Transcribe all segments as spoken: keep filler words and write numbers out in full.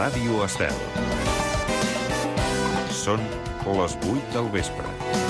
Ràdio Estel. Són les vuit del vespre.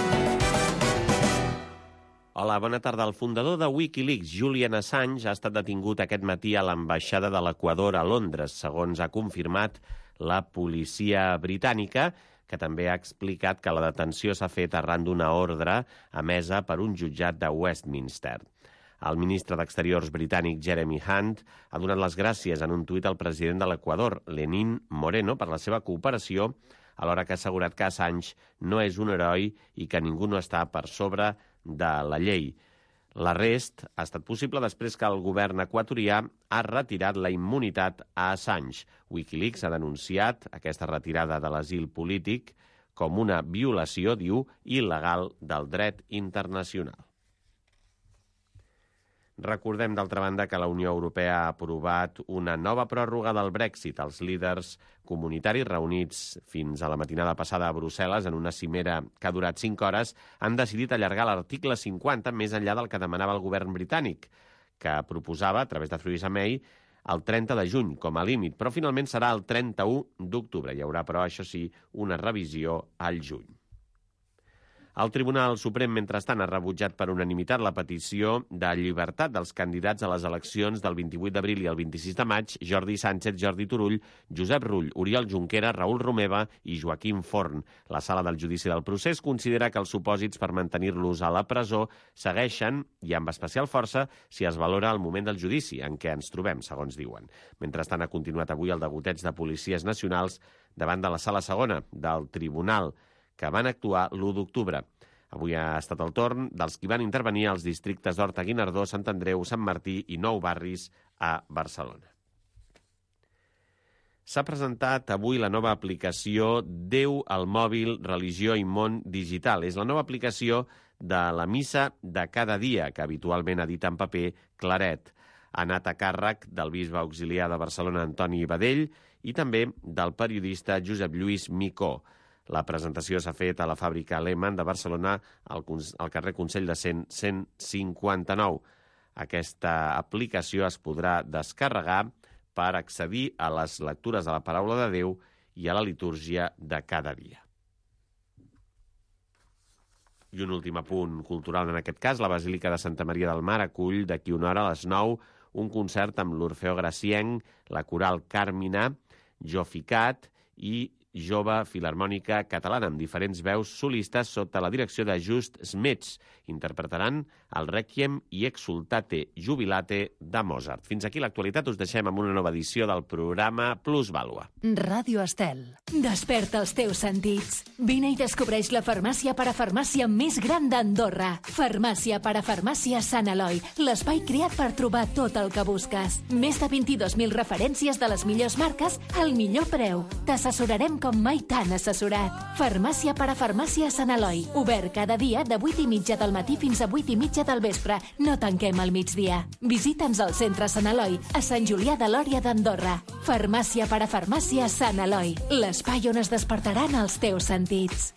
Hola, bona tarda. El fundador de Wikileaks, Julian Assange, ha estat detingut aquest matí a l'ambaixada de l'Equador a Londres, segons ha confirmat la policia britànica, que també ha explicat que la detenció s'ha fet arran d'una ordre emesa per un jutjat de Westminster. El ministre d'Exteriors britànic Jeremy Hunt ha donat les gràcies en un tuit al president de l'Equador, Lenín Moreno, per la seva cooperació, alhora que ha assegurat que Assange no és un heroi i que ningú no està per sobre de la llei. L'arrest ha estat possible després que el govern equatorià ha retirat la immunitat a Assange. Wikileaks ha denunciat aquesta retirada de l'asil polític com una violació, diu, il·legal del dret internacional. Recordem, d'altra banda, que la Unió Europea ha aprovat una nova pròrroga del Brexit. Els líders comunitaris reunits fins a la matinada passada a Brussel·les en una cimera que ha durat cinc hores han decidit allargar l'article cinquanta més enllà del que demanava el govern britànic, que proposava, a través de Theresa May, el trenta de juny com a límit, però finalment serà el trenta-u d'octubre. Hi haurà, però, això sí, una revisió al juny. El Tribunal Suprem, mentrestant, ha rebutjat per unanimitat la petició de llibertat dels candidats a les eleccions del vint-i-vuit d'abril i el vint-i-sis de maig, Jordi Sánchez, Jordi Turull, Josep Rull, Oriol Junqueras, Raül Romeva i Joaquim Forn. La sala del judici del procés considera que els supòsits per mantenir-los a la presó segueixen, i amb especial força, si es valora el moment del judici en què ens trobem, segons diuen. Mentrestant, ha continuat avui el degoteig de policies nacionals davant de la sala segona del Tribunal, que van actuar l'u d'octubre. Avui ha estat el torn dels qui van intervenir als districtes d'Horta, Guinardó, Sant Andreu, Sant Martí i Nou Barris a Barcelona. S'ha presentat avui la nova aplicació Déu al mòbil, religió i món digital. És la nova aplicació de la missa de cada dia, que habitualment edita en paper Claret. Ha anat a càrrec del bisbe auxiliar de Barcelona, Antoni Badell, i també del periodista Josep Lluís Micó. La presentació s'ha fet a la fàbrica Lehmann de Barcelona, al, al carrer Consell de Cent, cent cinquanta-nou. Aquesta aplicació es podrà descarregar per accedir a les lectures de la paraula de Déu i a la litúrgia de cada dia. I un últim apunt cultural en aquest cas, la Basílica de Santa Maria del Mar acull d'aquí una hora a les nou un concert amb l'Orfeó Gracienc, la Coral Càrmina, Joficat i Jove Filharmònica Catalana, amb diferents veus solistes sota la direcció de Just Smets. Interpretaran el Requiem i Exultate Jubilate de Mozart. Fins aquí l'actualitat. Us deixem amb una nova edició del programa Plusvàlua. Ràdio Estel. Desperta els teus sentits. Vine i descobreix la farmàcia parafarmàcia més gran d'Andorra. Farmàcia parafarmàcia Sant Eloi. L'espai creat per trobar tot el que busques. Més de vint-i-dos mil referències de les millors marques al millor preu. T'assessorarem com mai t'han assessorat. Farmàcia parafarmàcia Sant Eloi. Obert cada dia de vuit i mitja del matí fins a vuit i mitja del vespre. No tanquem al migdia. Visita'ns al centre Sant Eloi, a Sant Julià de Lòria d'Andorra. Farmàcia parafarmàcia Sant Eloi. L'espai on es despertaran els teus sentits.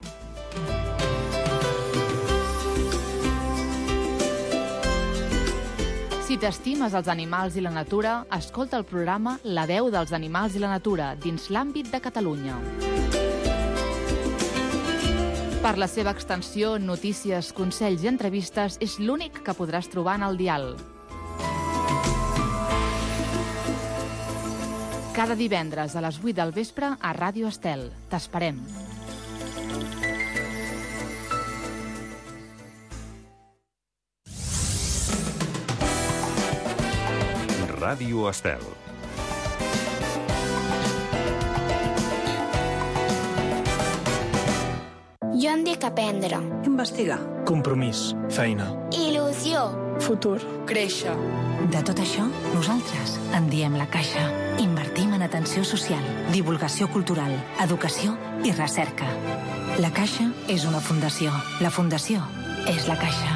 Si t'estimes els animals i la natura, escolta el programa La veu dels animals i la natura dins l'àmbit de Catalunya. Per la seva extensió, notícies, consells i entrevistes, és l'únic que podràs trobar en el dial. Cada divendres a les vuit del vespre a Ràdio Estel. T'esperem. Ràdio Estel. Jo em dic aprendre. Investigar. Compromís. Feina. Il·lusió. Futur. Créixer. De tot això, nosaltres en diem la Caixa. Invertim en atenció social, divulgació cultural, educació i recerca. La Caixa és una fundació. La fundació és la Caixa.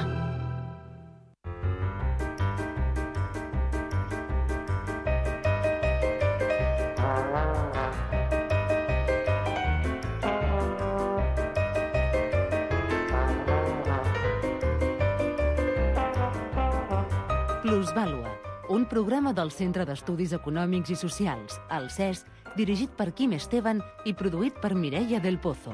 Plusvàlua, un programa del Centre d'Estudis Econòmics i Socials, el C E S, dirigit per Quim Esteban i produït per Mireia del Pozo.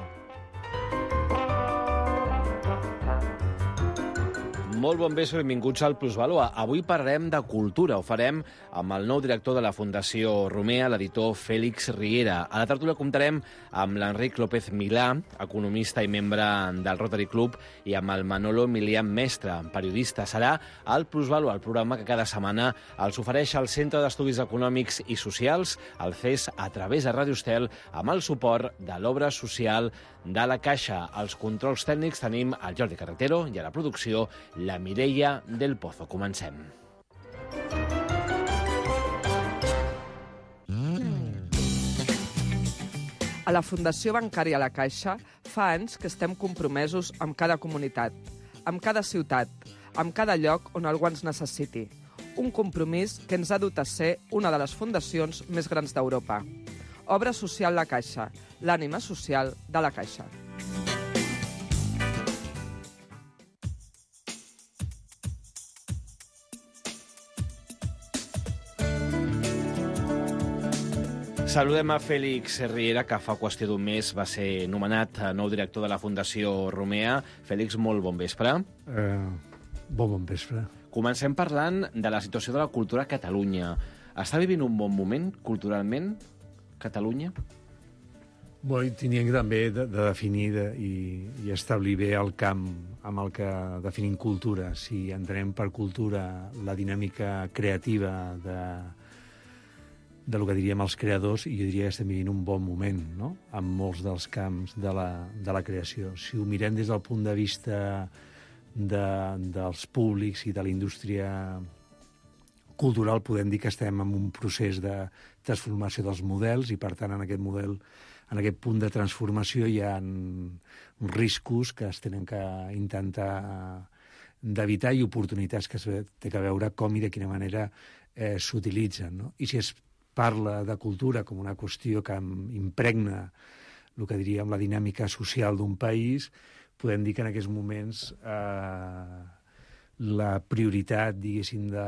Molt bon vespre, benvinguts al Plusvalua. Avui parlarem de cultura. Ho farem amb el nou director de la Fundació Romea, l'editor Fèlix Riera. A la tertúlia comptarem amb l'Enric López Milà, economista i membre del Rotary Club, i amb el Manolo Milian Mestre, periodista. Serà el Plusvalua, el programa que cada setmana els ofereix el Centre d'Estudis Econòmics i Socials, el C E S, a través de Ràdio Estel, amb el suport de l'obra social de la Caixa. Als controls tècnics tenim el Jordi Carretero i a la producció la Mireia del Pozo. Comencem. A la Fundació Bancària La Caixa fa anys que estem compromesos amb cada comunitat, amb cada ciutat, amb cada lloc on algú ens necessiti. Un compromís que ens ha dut a ser una de les fundacions més grans d'Europa. Obra social La Caixa, l'ànima social de la Caixa. Saludem a Fèlix Riera, que fa qüestió d'un mes va ser nomenat nou director de la Fundació Romea. Fèlix, molt bon vespre. Uh, bon bon vespre. Comencem parlant de la situació de la cultura a Catalunya. Està vivint un bon moment, culturalment, Catalunya? Bueno, teníem també de, de definir de, i, i establir bé el camp amb el que definim cultura. Si entenem per cultura la dinàmica creativa de, de lo que diríem els creadors, i jo diria que estem vivint un bon moment, no?, en molts dels camps de la, de la creació. Si ho mirem des del punt de vista de, dels públics i de la indústria cultural, podem dir que estem en un procés de transformació dels models i, per tant, en aquest model, en aquest punt de transformació hi ha riscos que es tenen que intentar d'evitar i oportunitats que es té que veure com i de quina manera eh, s'utilitzen, no? I si es parla de cultura com una qüestió que impregna el que diríem la dinàmica social d'un país, podem dir que en aquests moments eh, la prioritat, diguéssim, de,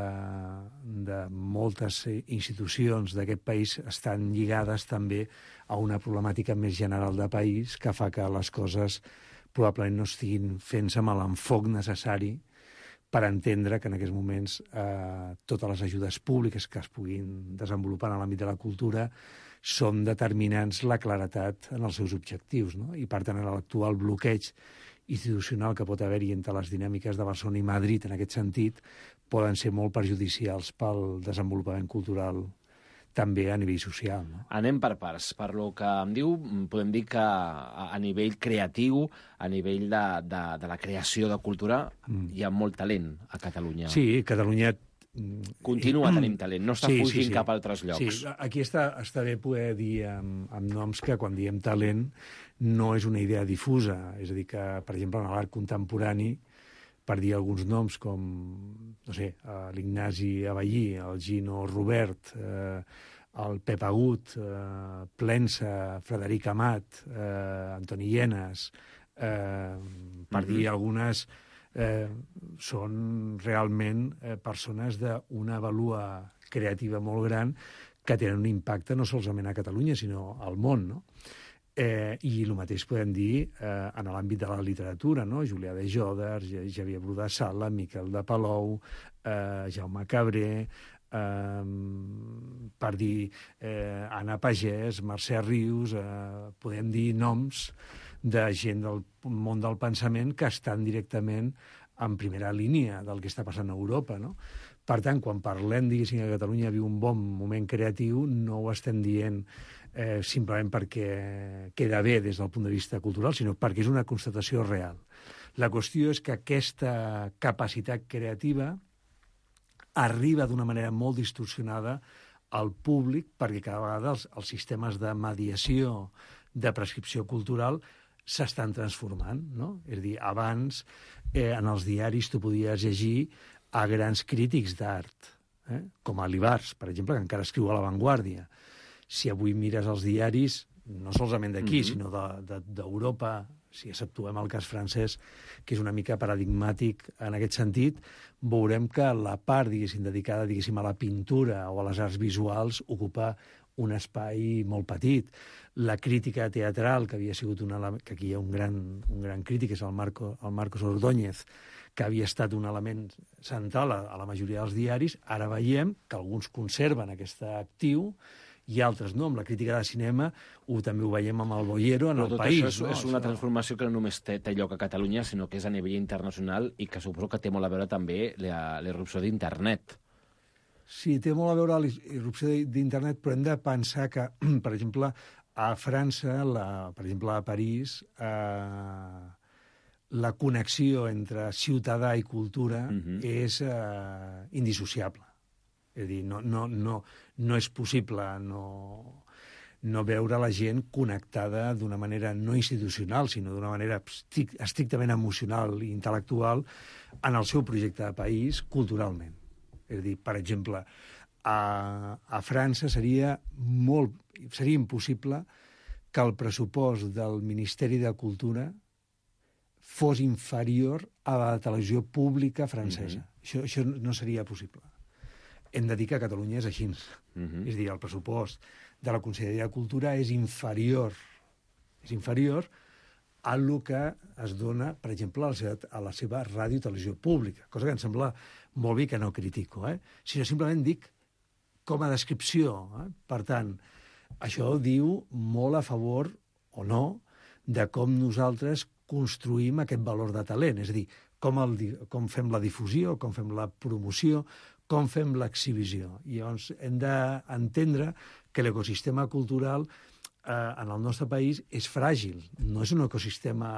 de moltes institucions d'aquest país estan lligades també a una problemàtica més general de país que fa que les coses probablement no estiguin fent-se amb l'enfoc necessari per entendre que en aquests moments eh, totes les ajudes públiques que es puguin desenvolupar en l'àmbit de la cultura són determinants la claretat en els seus objectius, no? I, per tant, en l'actual bloqueig institucional que pot haver-hi entre les dinàmiques de Barcelona i Madrid en aquest sentit poden ser molt perjudicials pel desenvolupament cultural també a nivell social, no? Anem per parts. Per lo que em diu, podem dir que a, a nivell creatiu, a nivell de, de, de la creació de cultura, mm. hi ha molt talent a Catalunya. Sí, Catalunya continua mm. tenint talent, no està sí, fugint sí, sí. cap a altres llocs. Sí, aquí està, està bé poder dir amb, amb noms que quan diem talent no és una idea difusa. És a dir, que, per exemple, en l'art contemporani, per dir alguns noms com, no sé, l'Ignasi Avellí, el Gino Robert, eh, el Pep Agut, eh, Plensa, Frederic Amat, eh, Antoni Llenes, eh, per mm-hmm. dir algunes, eh, són realment eh, persones d'una vàlua creativa molt gran que tenen un impacte no solament a Catalunya, sinó al món, no? Eh, I el mateix podem dir eh, en l'àmbit de la literatura, no? Julià de Joder, Xavier Bru de Sala, Miquel de Palou, eh, Jaume Cabré, eh, per dir eh, Anna Pagès, Mercè Rius, eh, podem dir noms de gent del món del pensament que estan directament en primera línia del que està passant a Europa, no? Per tant, quan parlem, diguéssim, que Catalunya viu un bon moment creatiu, no ho estem dient eh, simplement perquè queda bé des del punt de vista cultural, sinó perquè és una constatació real. La qüestió és que aquesta capacitat creativa arriba d'una manera molt distorsionada al públic perquè cada vegada els, els sistemes de mediació, de prescripció cultural, s'estan transformant, no? És a dir, abans eh, en els diaris tu podies llegir a grans crítics d'art, eh? com a Libars, per exemple, que encara escriu a La Vanguardia. Si avui mires els diaris, no solament d'aquí, mm-hmm. sinó d'Europa, de, si exceptuem el cas francès, que és una mica paradigmàtic en aquest sentit, veurem que la part, diguéssim, dedicada, diguéssim, a la pintura o a les arts visuals ocupa un espai molt petit. La crítica teatral, que havia sigut un element, que aquí hi ha un gran, un gran crític, és el, Marco, el Marcos Ordóñez, que havia estat un element central a, a la majoria dels diaris, ara veiem que alguns conserven aquest actiu i altres no. Amb la crítica de cinema ho, també ho veiem amb el Boyero en Però el tot país. Això és, no? és una transformació que no només té, té lloc a Catalunya, sinó que és a nivell internacional i que suposo que té molt a veure també la, la irrupció d'internet. Sí, té molt a veure la irrupció d'internet, però hem de pensar que, per exemple, a França, la, per exemple, a París, eh, la connexió entre ciutadà i cultura uh-huh. és eh, indissociable. És a dir, no, no, no, no és possible no, no veure la gent connectada d'una manera no institucional, sinó d'una manera estrictament emocional i intel·lectual en el seu projecte de país culturalment. És a dir, per exemple, a, a França seria, molt, seria impossible que el pressupost del Ministeri de Cultura fos inferior a la televisió pública francesa. Mm-hmm. Això, això no seria possible. Hem de dir que a Catalunya és així. Mm-hmm. És a dir, el pressupost de la Conselleria de Cultura és inferior, és inferior a lo que es dona, per exemple, a la seva, a la seva ràdio i televisió pública, cosa que em sembla molt bé, que no critico, eh? sinó simplement dic com a descripció. Eh? Per tant, això diu molt a favor o no de com nosaltres construïm aquest valor de talent, és a dir, com, el, com fem la difusió, com fem la promoció, com fem l'exhibició. I llavors hem d'entendre que l'ecosistema cultural eh, en el nostre país és fràgil, no és un ecosistema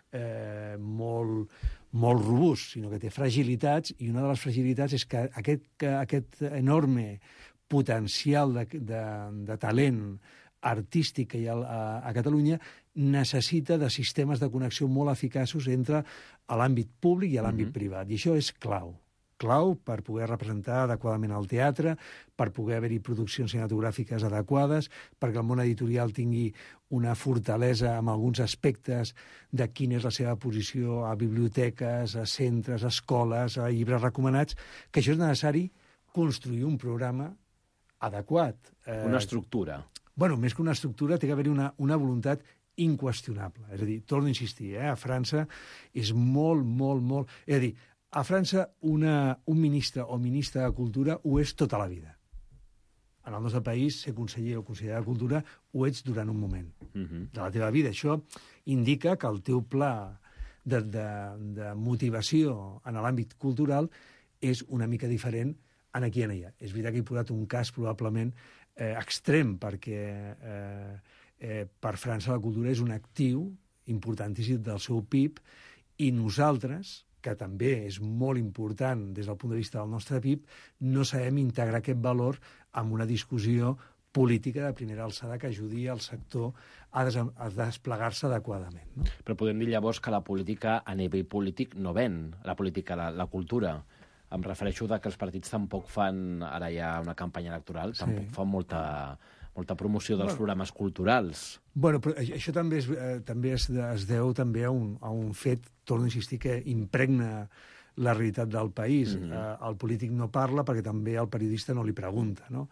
eh, molt, molt robust, sinó que té fragilitats, i una de les fragilitats és que aquest, que aquest enorme potencial de, de, de talent artístic que hi ha a, a Catalunya necessita de sistemes de connexió molt eficaços entre l'àmbit públic i l'àmbit mm-hmm. privat, i això és clau. Clau per poder representar adequadament el teatre, per poder haver-hi produccions cinematogràfiques adequades, perquè el món editorial tingui una fortalesa en alguns aspectes de quina és la seva posició a biblioteques, a centres, a escoles, a llibres recomanats, que això és necessari construir un programa adequat. Una estructura. Bueno, més que una estructura, té que haver-hi una, una voluntat inqüestionable. És a dir, torno a insistir, eh? A França és molt, molt, molt... És a dir, a França una, un ministre o ministra de Cultura ho és tota la vida. En el nostre país, ser conseller o consellera de Cultura ho ets durant un moment uh-huh. de la teva vida. Això indica que el teu pla de, de, de motivació en l'àmbit cultural és una mica diferent en aquí i en allà. És veritat que he posat un cas probablement eh, extrem, perquè eh, eh, per França la cultura és un actiu importantíssim del seu P I B, i nosaltres, que també és molt important des del punt de vista del nostre P I B, no sabem integrar aquest valor en una discussió política de primera alçada que ajudi al sector a, des a desplegar-se adequadament. No? Però podem dir llavors que la política a nivell polític no ven, la política, la, la cultura. Em refereixo de que els partits tampoc fan, ara hi ha una campanya electoral, sí. tampoc fan molta, molta promoció dels bueno, programes culturals. Bueno, però això també es, eh, també es, es deu també a un, a un fet, torno a insistir, que impregna la realitat del país. Mm-hmm. eh, el polític no parla perquè també el periodista no li pregunta, no?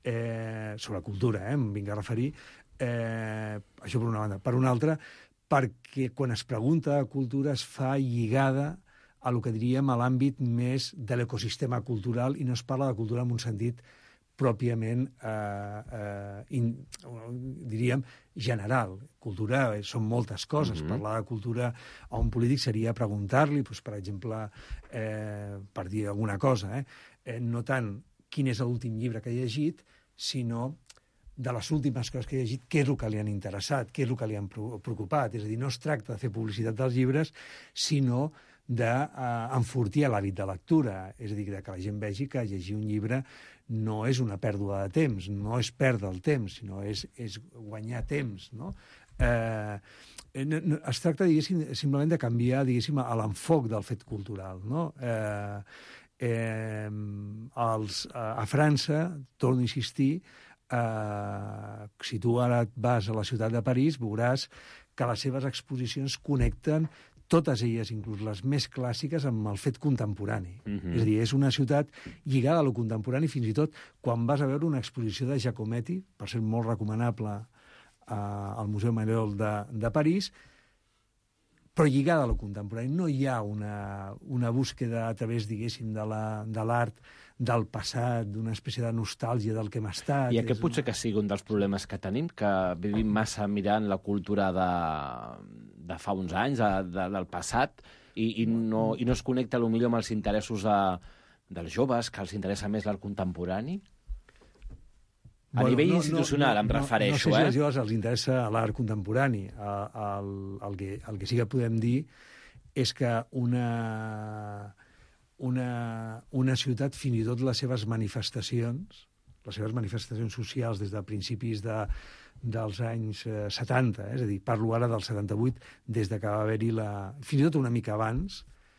Eh, sobre cultura, eh, em vinc a referir. Eh, això per una banda. Per una altra, perquè quan es pregunta de cultura es fa lligada a el que diríem a l'àmbit més de l'ecosistema cultural i no es parla de cultura en un sentit pròpiament, eh, eh, in, diríem, general. Cultura són moltes coses. Mm-hmm. Parlar de cultura a un polític seria preguntar-li, doncs, per exemple, eh, per dir alguna cosa, eh, eh, no tant quin és l'últim llibre que ha llegit, sinó de les últimes coses que ha llegit, què és el que li han interessat, què és el que li han preocupat. És a dir, no es tracta de fer publicitat dels llibres, sinó d'enfortir l'hàbit de lectura. És a dir, que la gent vegi que llegir un llibre no és una pèrdua de temps, no és perdre el temps, sinó és, és guanyar temps, no? Eh, no, no, es tracta, diguéssim, simplement de canviar, diguéssim, l'enfoc del fet cultural, no? Eh, eh, els, a França, torno a insistir, eh, si tu ara vas a la ciutat de París, veuràs que les seves exposicions connecten totes elles, inclús les més clàssiques, amb el fet contemporani. Mhm. És a dir, és una ciutat lligada a lo contemporani, fins i tot quan vas a veure una exposició de Giacometti, per ser molt recomanable eh, al Museu Mayol de, de París, però lligada a lo contemporani. No hi ha una, una búsqueda a través, diguéssim, de la- de l'art del passat, d'una espècie de nostàlgia del que hem estat. I aquest És potser una- que sigui un dels problemes que tenim, que vivim massa mirant la cultura de, de fa uns anys, de, de, del passat, i, i, no, i no es connecta potser amb els interessos de, dels joves, que els interessa més l'art contemporani? A Bueno, nivell no, institucional, no, em no, refereixo, no sé si eh? als joves els interessa l'art contemporani. El, el, el, que, el que sí que podem dir és que una, una, una ciutat, fins i tot les seves manifestacions, les seves manifestacions socials des de principis de, dels anys eh, setanta, eh? És a dir, parlo ara del setanta-vuit, des de que va haver-hi la... fins i tot una mica abans,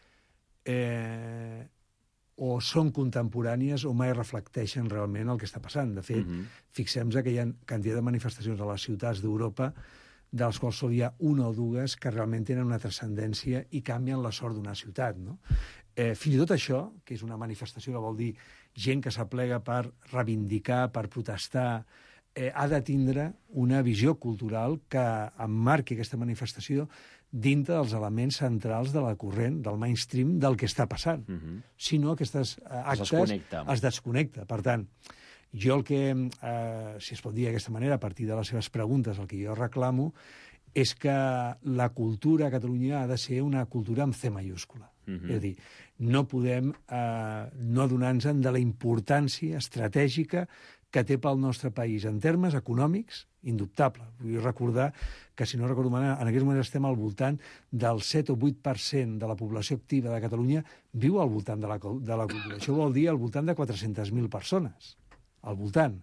eh, o són contemporànies o mai reflecteixen realment el que està passant. De fet, Mhm. fixem-nos que hi ha quantitat de manifestacions a les ciutats d'Europa de les quals sol hi ha una o dues que realment tenen una transcendència i canvien la sort d'una ciutat. No? Eh, fins i tot això, que és una manifestació que vol dir gent que s'aplega per reivindicar, per protestar, eh, ha de tindre una visió cultural que emmarqui aquesta manifestació dintre dels elements centrals de la corrent, del mainstream, del que està passant. Mhm. Si no, aquestes eh, actes desconnecta. es desconnecta. Per tant, jo el que, eh, si es pot dir d'aquesta manera, a partir de les seves preguntes, el que jo reclamo és que la cultura a Catalunya ha de ser una cultura amb C mayúscula. Mhm. És a dir, no podem eh, no adonar-nos de la importància estratègica que té pel nostre país en termes econòmics, indubtable. Vull recordar que, si no recordo malament, en aquests moments estem al voltant del set o vuit per cent de la població activa de Catalunya viu al voltant de la, de la cultura. Això vol dir al voltant de quatre-centes mil persones. Al voltant.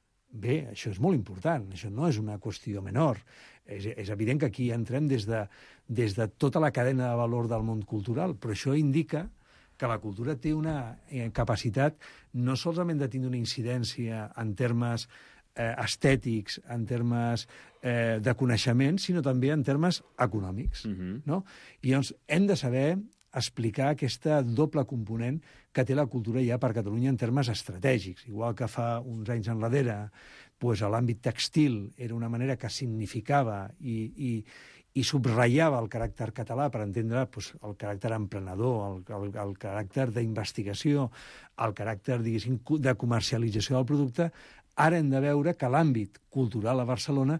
Bé, això és molt important, això no és una qüestió menor. És, és evident que aquí entrem des de, des de tota la cadena de valor del món cultural, però això indica que la cultura té una eh, capacitat no solament de tindre una incidència en termes eh, estètics, en termes eh, de coneixement, sinó també en termes econòmics. Mhm. No? I llavors hem de saber explicar aquesta doble component que té la cultura ja per Catalunya en termes estratègics. Igual que fa uns anys enrere pues, l'àmbit textil era una manera que significava i, i, i subratllava el caràcter català per entendre pues, el caràcter emprenedor, el, el, el caràcter d'investigació, el caràcter, diguéssim, de comercialització del producte. Ara hem de veure que l'àmbit cultural a Barcelona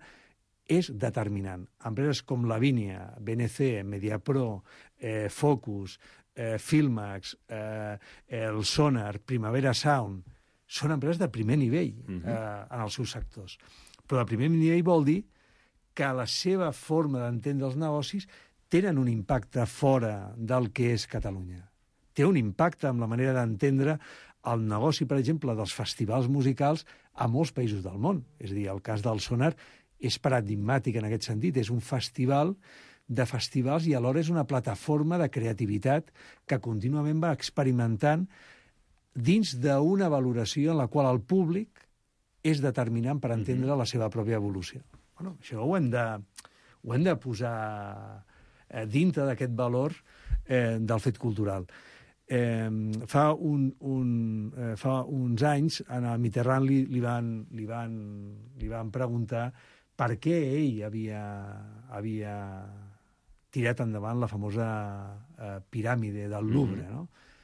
és determinant. Empreses com Lavínia, B N C, Mediapro, eh, Focus, eh, Filmax, eh, el Sonar, Primavera Sound, són empreses de primer nivell Mhm. eh, en els seus sectors. Però de primer nivell vol dir que la seva forma d'entendre els negocis tenen un impacte fora del que és Catalunya. Té un impacte amb la manera d'entendre el negoci, per exemple, dels festivals musicals a molts països del món. És a dir, el cas del Sonar és paradigmàtic en aquest sentit. És un festival de festivals i alhora és una plataforma de creativitat que contínuament va experimentant dins d'una valoració en la qual el públic és determinant per entendre la seva pròpia evolució. Bueno, això ho hem de, ho hem de posar eh, dintre d'aquest valor eh, del fet cultural. Eh, fa, un, un, eh, fa uns anys a Mitterrand li, li, van, li, van, li van preguntar per què ell havia, havia tirat endavant la famosa eh, piràmide del Louvre, Mhm. no?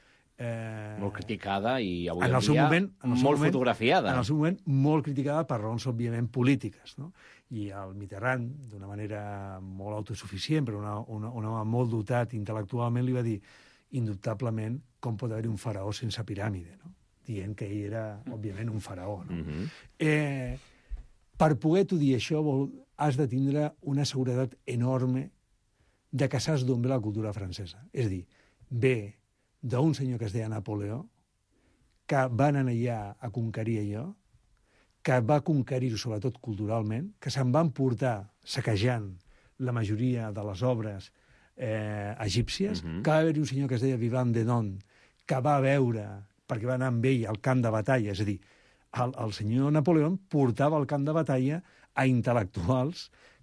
Eh, Molt criticada i avui en en el seu dia moment, en el seu molt moment, fotografiada. En el seu moment, molt criticada per raons, òbviament, polítiques. No? I el Mitterrand, d'una manera molt autosuficient, però una, una, un home molt dotat intel·lectualment, li va dir, indubtablement, com pot haver-hi un faraó sense piràmide, no? Dient que ell era, òbviament, un faraó. No? Mhm. eh, per poder-t'ho dir això, vol, has de tindre una seguretat enorme de que saps d'on ve la cultura francesa. És a dir, ve d'un senyor que es deia Napoleó, que va anar allà a conquerir allò, que va conquerir-ho sobretot culturalment, que se'n van portar saquejant la majoria de les obres eh, egípcies, Mhm. que va haver-hi un senyor que es deia Vivant Denon, que va veure, perquè va anar amb ell al camp de batalla, és a dir, el, el senyor Napoleó portava al camp de batalla a intel·lectuals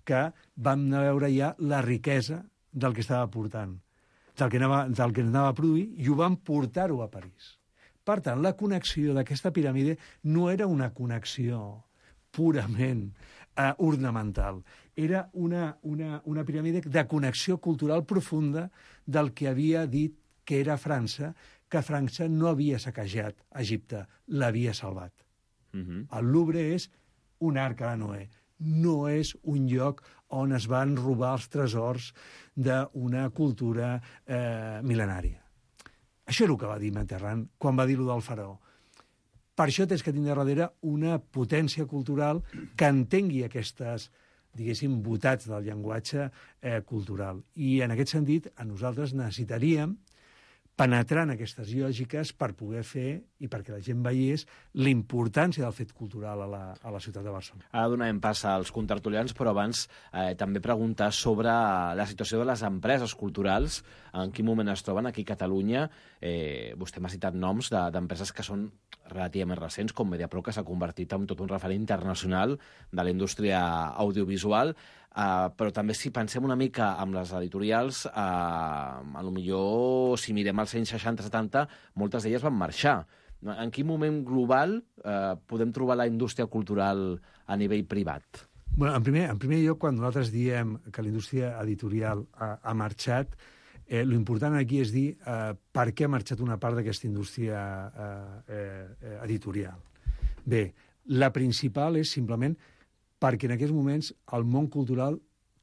que vam anar a veure ja la riquesa del que estava portant, del que anava, del que anava a produir, i ho vam portar-ho a París. Per tant, la connexió d'aquesta piràmide no era una connexió purament eh, ornamental. Era una, una, una piràmide de connexió cultural profunda del que havia dit que era França, que França no havia saquejat Egipte, l'havia salvat. Uh-huh. El Louvre és un arc a la Noé. No és un lloc on es van robar els tresors d'una cultura eh, mil·lenària. Això és el que va dir Mitterrand quan va dir-ho del faraó. Per això tens que tindre darrere una potència cultural que entengui aquestes, diguéssim, botats del llenguatge eh, cultural. I en aquest sentit, a nosaltres necessitaríem penetrar en aquestes lògiques per poder fer i perquè la gent veiés l'importància del fet cultural a la, a la ciutat de Barcelona. Ara donarem pas als contertulians, però abans eh, també preguntar sobre la situació de les empreses culturals, en quin moment es troben aquí a Catalunya. Eh, vostè m'ha citat noms de, d'empreses que són relativament recents, com Mediapro, que s'ha convertit en tot un referent internacional de la indústria audiovisual. Uh, però també si pensem una mica amb les editorials, uh, a lo millor, si mirem als anys seixanta setanta, moltes d'elles van marxar. En quin moment global uh, podem trobar la indústria cultural a nivell privat? Bueno, en, primer, en primer lloc, quan nosaltres diem que la indústria editorial ha, ha marxat, eh, l'important aquí és dir eh, per què ha marxat una part d'aquesta indústria eh, eh, editorial. Bé, la principal és simplement perquè en aquests moments el món cultural,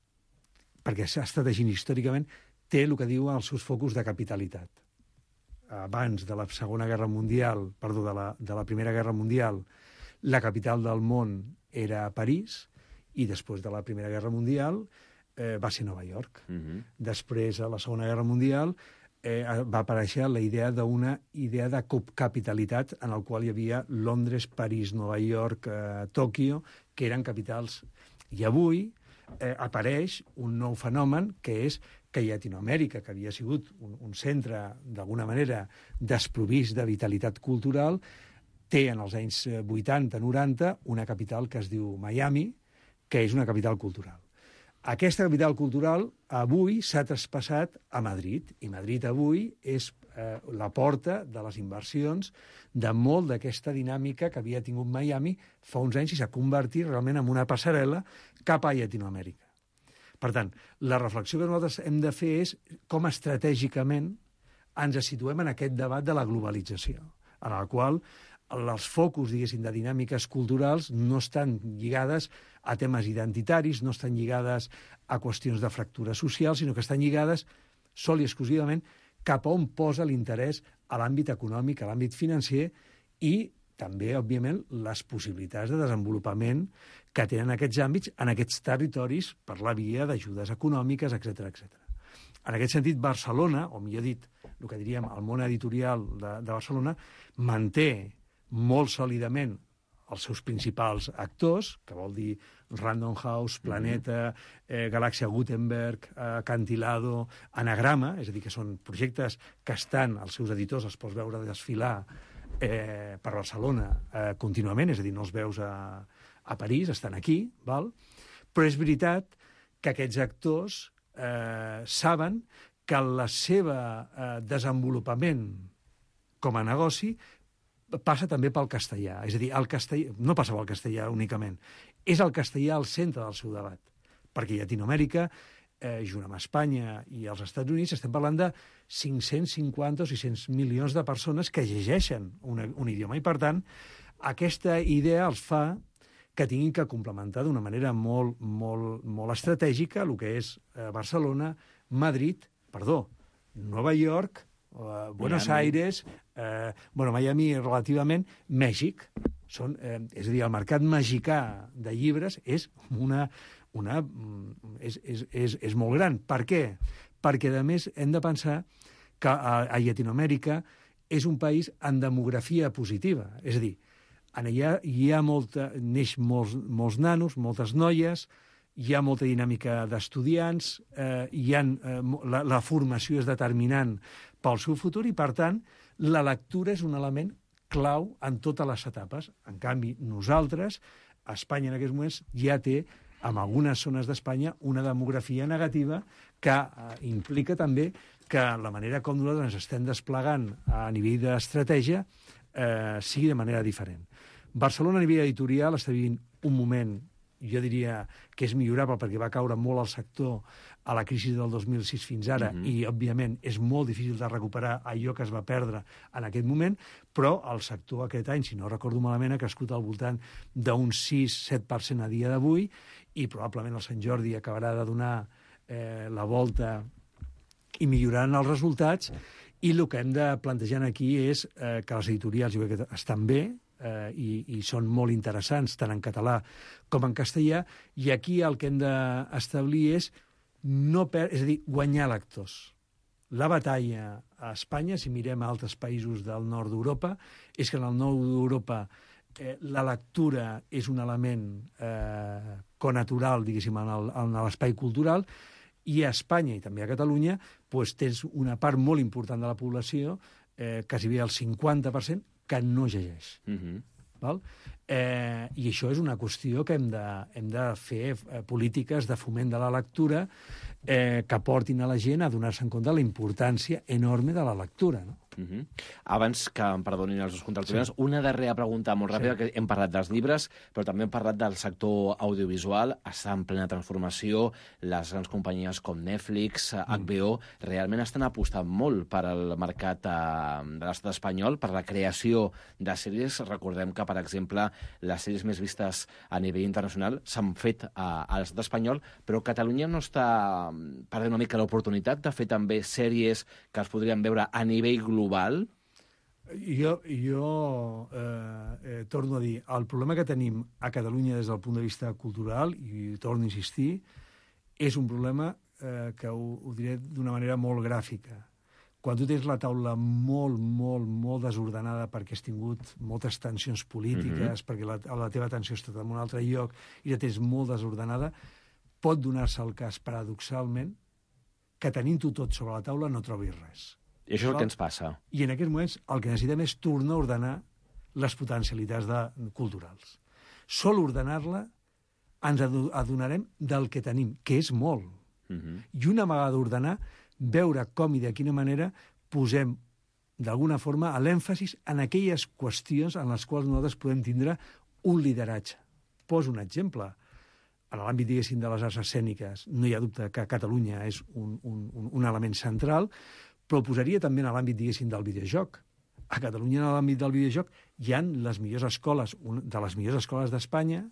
perquè s'ha estat així històricament, té el que diuen els seus focus de capitalitat. Abans de la Segona Guerra Mundial, perdó, de la, de la Primera Guerra Mundial, la capital del món era París, i després de la Primera Guerra Mundial eh, va ser Nova York. Uh-huh. Després, a la Segona Guerra Mundial, eh, va aparèixer la idea d'una idea de capitalitat en el qual hi havia Londres, París, Nova York, eh, Tòquio, que eren capitals. I avui eh, apareix un nou fenomen, que és que Llatinoamèrica, que havia sigut un, un centre, d'alguna manera, desprovist de vitalitat cultural, té en els anys vuitanta noranta una capital que es diu Miami, que és una capital cultural. Aquesta capital cultural avui s'ha traspassat a Madrid, i Madrid avui és eh, la porta de les inversions de molt d'aquesta dinàmica que havia tingut Miami fa uns anys i s'ha convertit realment en una passarel·la cap a Llatinoamèrica. Per tant, la reflexió que nosaltres hem de fer és com estratègicament ens situem en aquest debat de la globalització, en el qual els focus, diguéssim, de dinàmiques culturals no estan lligades a temes identitaris, no estan lligades a qüestions de fractura social, sinó que estan lligades sol i exclusivament cap a on posa l'interès a l'àmbit econòmic, a l'àmbit financer i també, òbviament, les possibilitats de desenvolupament que tenen aquests àmbits en aquests territoris per la via d'ajudes econòmiques, etcètera, etcètera. En aquest sentit, Barcelona, o millor dit, el que diríem el món editorial de, de Barcelona, manté molt sòlidament els seus principals actors, que vol dir Random House, Planeta, eh, Galàxia Gutenberg, eh, Cantilado, Anagrama, és a dir, que són projectes que estan, els seus editors els pots veure desfilar eh, per Barcelona eh, contínuament, és a dir, no els veus a, a París, estan aquí, val? Però és veritat que aquests actors eh, saben que el seu eh, desenvolupament com a negoci passa també pel castellà. És a dir, el castellà no passa pel castellà únicament. És el castellà al centre del seu debat. Perquè Llatinoamèrica, eh, junt amb Espanya i els Estats Units, estem parlant de cinc-cents cinquanta o sis-cents milions de persones que llegeixen un, un idioma. I, per tant, aquesta idea els fa que tinguin que complementar d'una manera molt, molt, molt estratègica el que és eh, Barcelona, Madrid, perdó, Nova York, Uh, Buenos Miami. Aires, eh, bueno, Miami relativament, Mèxic. Són, eh, és a dir, el mercat mexicà de llibres és, una, una, és, és, és, és molt gran. Per què? Perquè, a més, hem de pensar que a, a Llatinoamèrica és un país en demografia positiva. És a dir, en allà hi ha molta, neix molts, molts nanos, moltes noies, hi ha molta dinàmica d'estudiants, eh, hi ha, eh, la, la formació és determinant pel seu futur i, per tant, la lectura és un element clau en totes les etapes. En canvi, nosaltres, a Espanya en aquests moments, ja té en algunes zones d'Espanya, una demografia negativa que eh, implica també que la manera com nosaltres ens estem desplegant a nivell d'estratègia eh, sigui de manera diferent. Barcelona, a nivell editorial, està vivint un moment, jo diria que és millorable perquè va caure molt el sector a la crisi del dos mil sis fins ara mm-hmm. i, òbviament, és molt difícil de recuperar allò que es va perdre en aquest moment, però el sector aquest any, si no recordo malament, ha crescut al voltant d'un sis set per cent a dia d'avui i probablement el Sant Jordi acabarà de donar eh, la volta i milloraran els resultats, i el que hem de plantejar aquí és eh, que les editorials jo crec que estan bé, eh, i, i són molt interessants, tant en català com en castellà, i aquí el que hem d'establir és, no per... és a dir, guanyar lectors. La batalla a Espanya, si mirem a altres països del nord d'Europa, és que en el nord d'Europa eh, la lectura és un element eh, connatural, diguéssim, en l'espai cultural, i a Espanya i també a Catalunya doncs, tens una part molt important de la població, eh, quasi bé el cinquanta per cent, que no llegeix. Mm-hmm. Val? Eh, I això és una qüestió que hem de, hem de fer eh, polítiques de foment de la lectura eh, que portin a la gent a donar-se en compte de la importància enorme de la lectura, no? Uh-huh. Abans que em perdonin els dos contraterrians, sí. Una darrera pregunta molt ràpida, sí. Que hem parlat dels llibres, però també hem parlat del sector audiovisual, està en plena transformació, les grans companyies com Netflix, mm. H B O, realment estan apostant molt per al mercat eh, de l'estat espanyol, per la creació de sèries. Recordem que, per exemple, les sèries més vistes a nivell internacional s'han fet a, a l'estat espanyol, però Catalunya no està perdent una mica l'oportunitat de fer també sèries que es podrien veure a nivell global. global? Jo, jo eh, eh, torno a dir, el problema que tenim a Catalunya des del punt de vista cultural, i torno a insistir, és un problema eh, que ho, ho diré d'una manera molt gràfica. Quan tu tens la taula molt, molt, molt desordenada perquè has tingut moltes tensions polítiques, mm-hmm. perquè la, la teva atenció ha estat en un altre lloc i la tens molt desordenada, pot donar-se el cas, paradoxalment, que tenint-ho tot sobre la taula no trobis res. I això és el que ens passa. I en aquests moments el que necessitem és tornar a ordenar les potencialitats de, culturals. Sol ordenar-la ens adonarem del que tenim, que és molt. Uh-huh. I una vegada ordenar, veure com i de quina manera posem d'alguna forma l'èmfasis en aquelles qüestions en les quals nosaltres podem tindre un lideratge. Poso un exemple. En l'àmbit, diguéssim, de les arts escèniques, no hi ha dubte que Catalunya és un, un, un element central, però posaria també en l'àmbit, diguéssim, del videojoc. A Catalunya, en l'àmbit del videojoc, hi ha les millors escoles, de les millors escoles d'Espanya,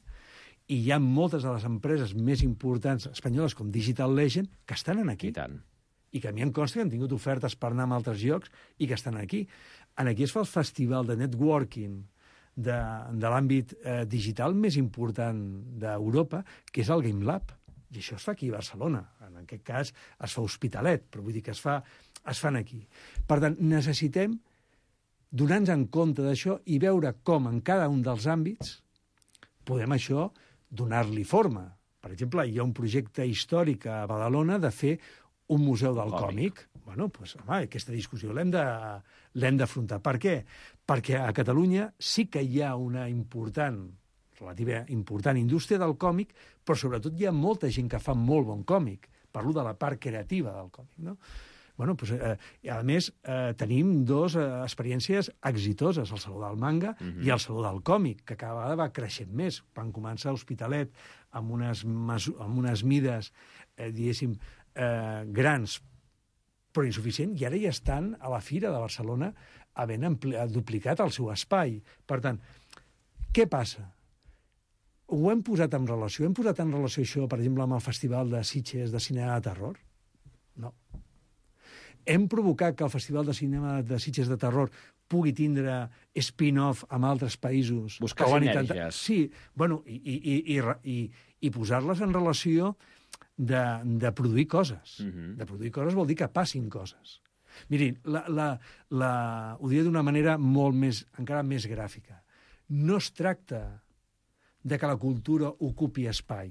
i hi ha moltes de les empreses més importants espanyoles, com Digital Legend, que estan aquí. I tant. I que a mi em consta que han tingut ofertes per anar a altres llocs i que estan aquí. En aquí es fa el festival de networking de, de l'àmbit eh, digital més important d'Europa, que és el Game Lab. I això es fa aquí a Barcelona. En aquest cas es fa a Hospitalet, però vull dir que es fa... es fan aquí. Per tant, necessitem donar-nos en compte d'això i veure com en cada un dels àmbits podem això donar-li forma. Per exemple, hi ha un projecte històric a Badalona de fer un museu del còmic. còmic. Bueno, doncs, home, aquesta discussió l'hem de, l'hem d'afrontar. Per què? Perquè a Catalunya sí que hi ha una important, relativa important indústria del còmic, però sobretot hi ha molta gent que fa molt bon còmic. Parlo de la part creativa del còmic, no? Bueno, doncs, eh, a més, eh, tenim dues eh, experiències exitoses, el Saló del Manga uh-huh. i el Saló del Còmic, que cada vegada va creixent més. Van començar a Hospitalet amb unes, amb unes mides, eh, diguéssim, eh, grans, però insuficient, i ara ja estan a la Fira de Barcelona havent duplicat el seu espai. Per tant, què passa? Ho hem posat en relació? Hem posat en relació això, per exemple, amb el Festival de Sitges de Cinema de Terror? No. Hem provocat que el Festival de Cinema de Sitges de Terror pugui tindre spin-off amb altres països. Buscar sinergies. Intentat... Sí, bueno, i, i, i, i, i posar-les en relació de, de produir coses. Uh-huh. De produir coses vol dir que passin coses. Mirin, la, la, la, ho diré d'una manera molt més, encara més gràfica. No es tracta de que la cultura ocupi espai.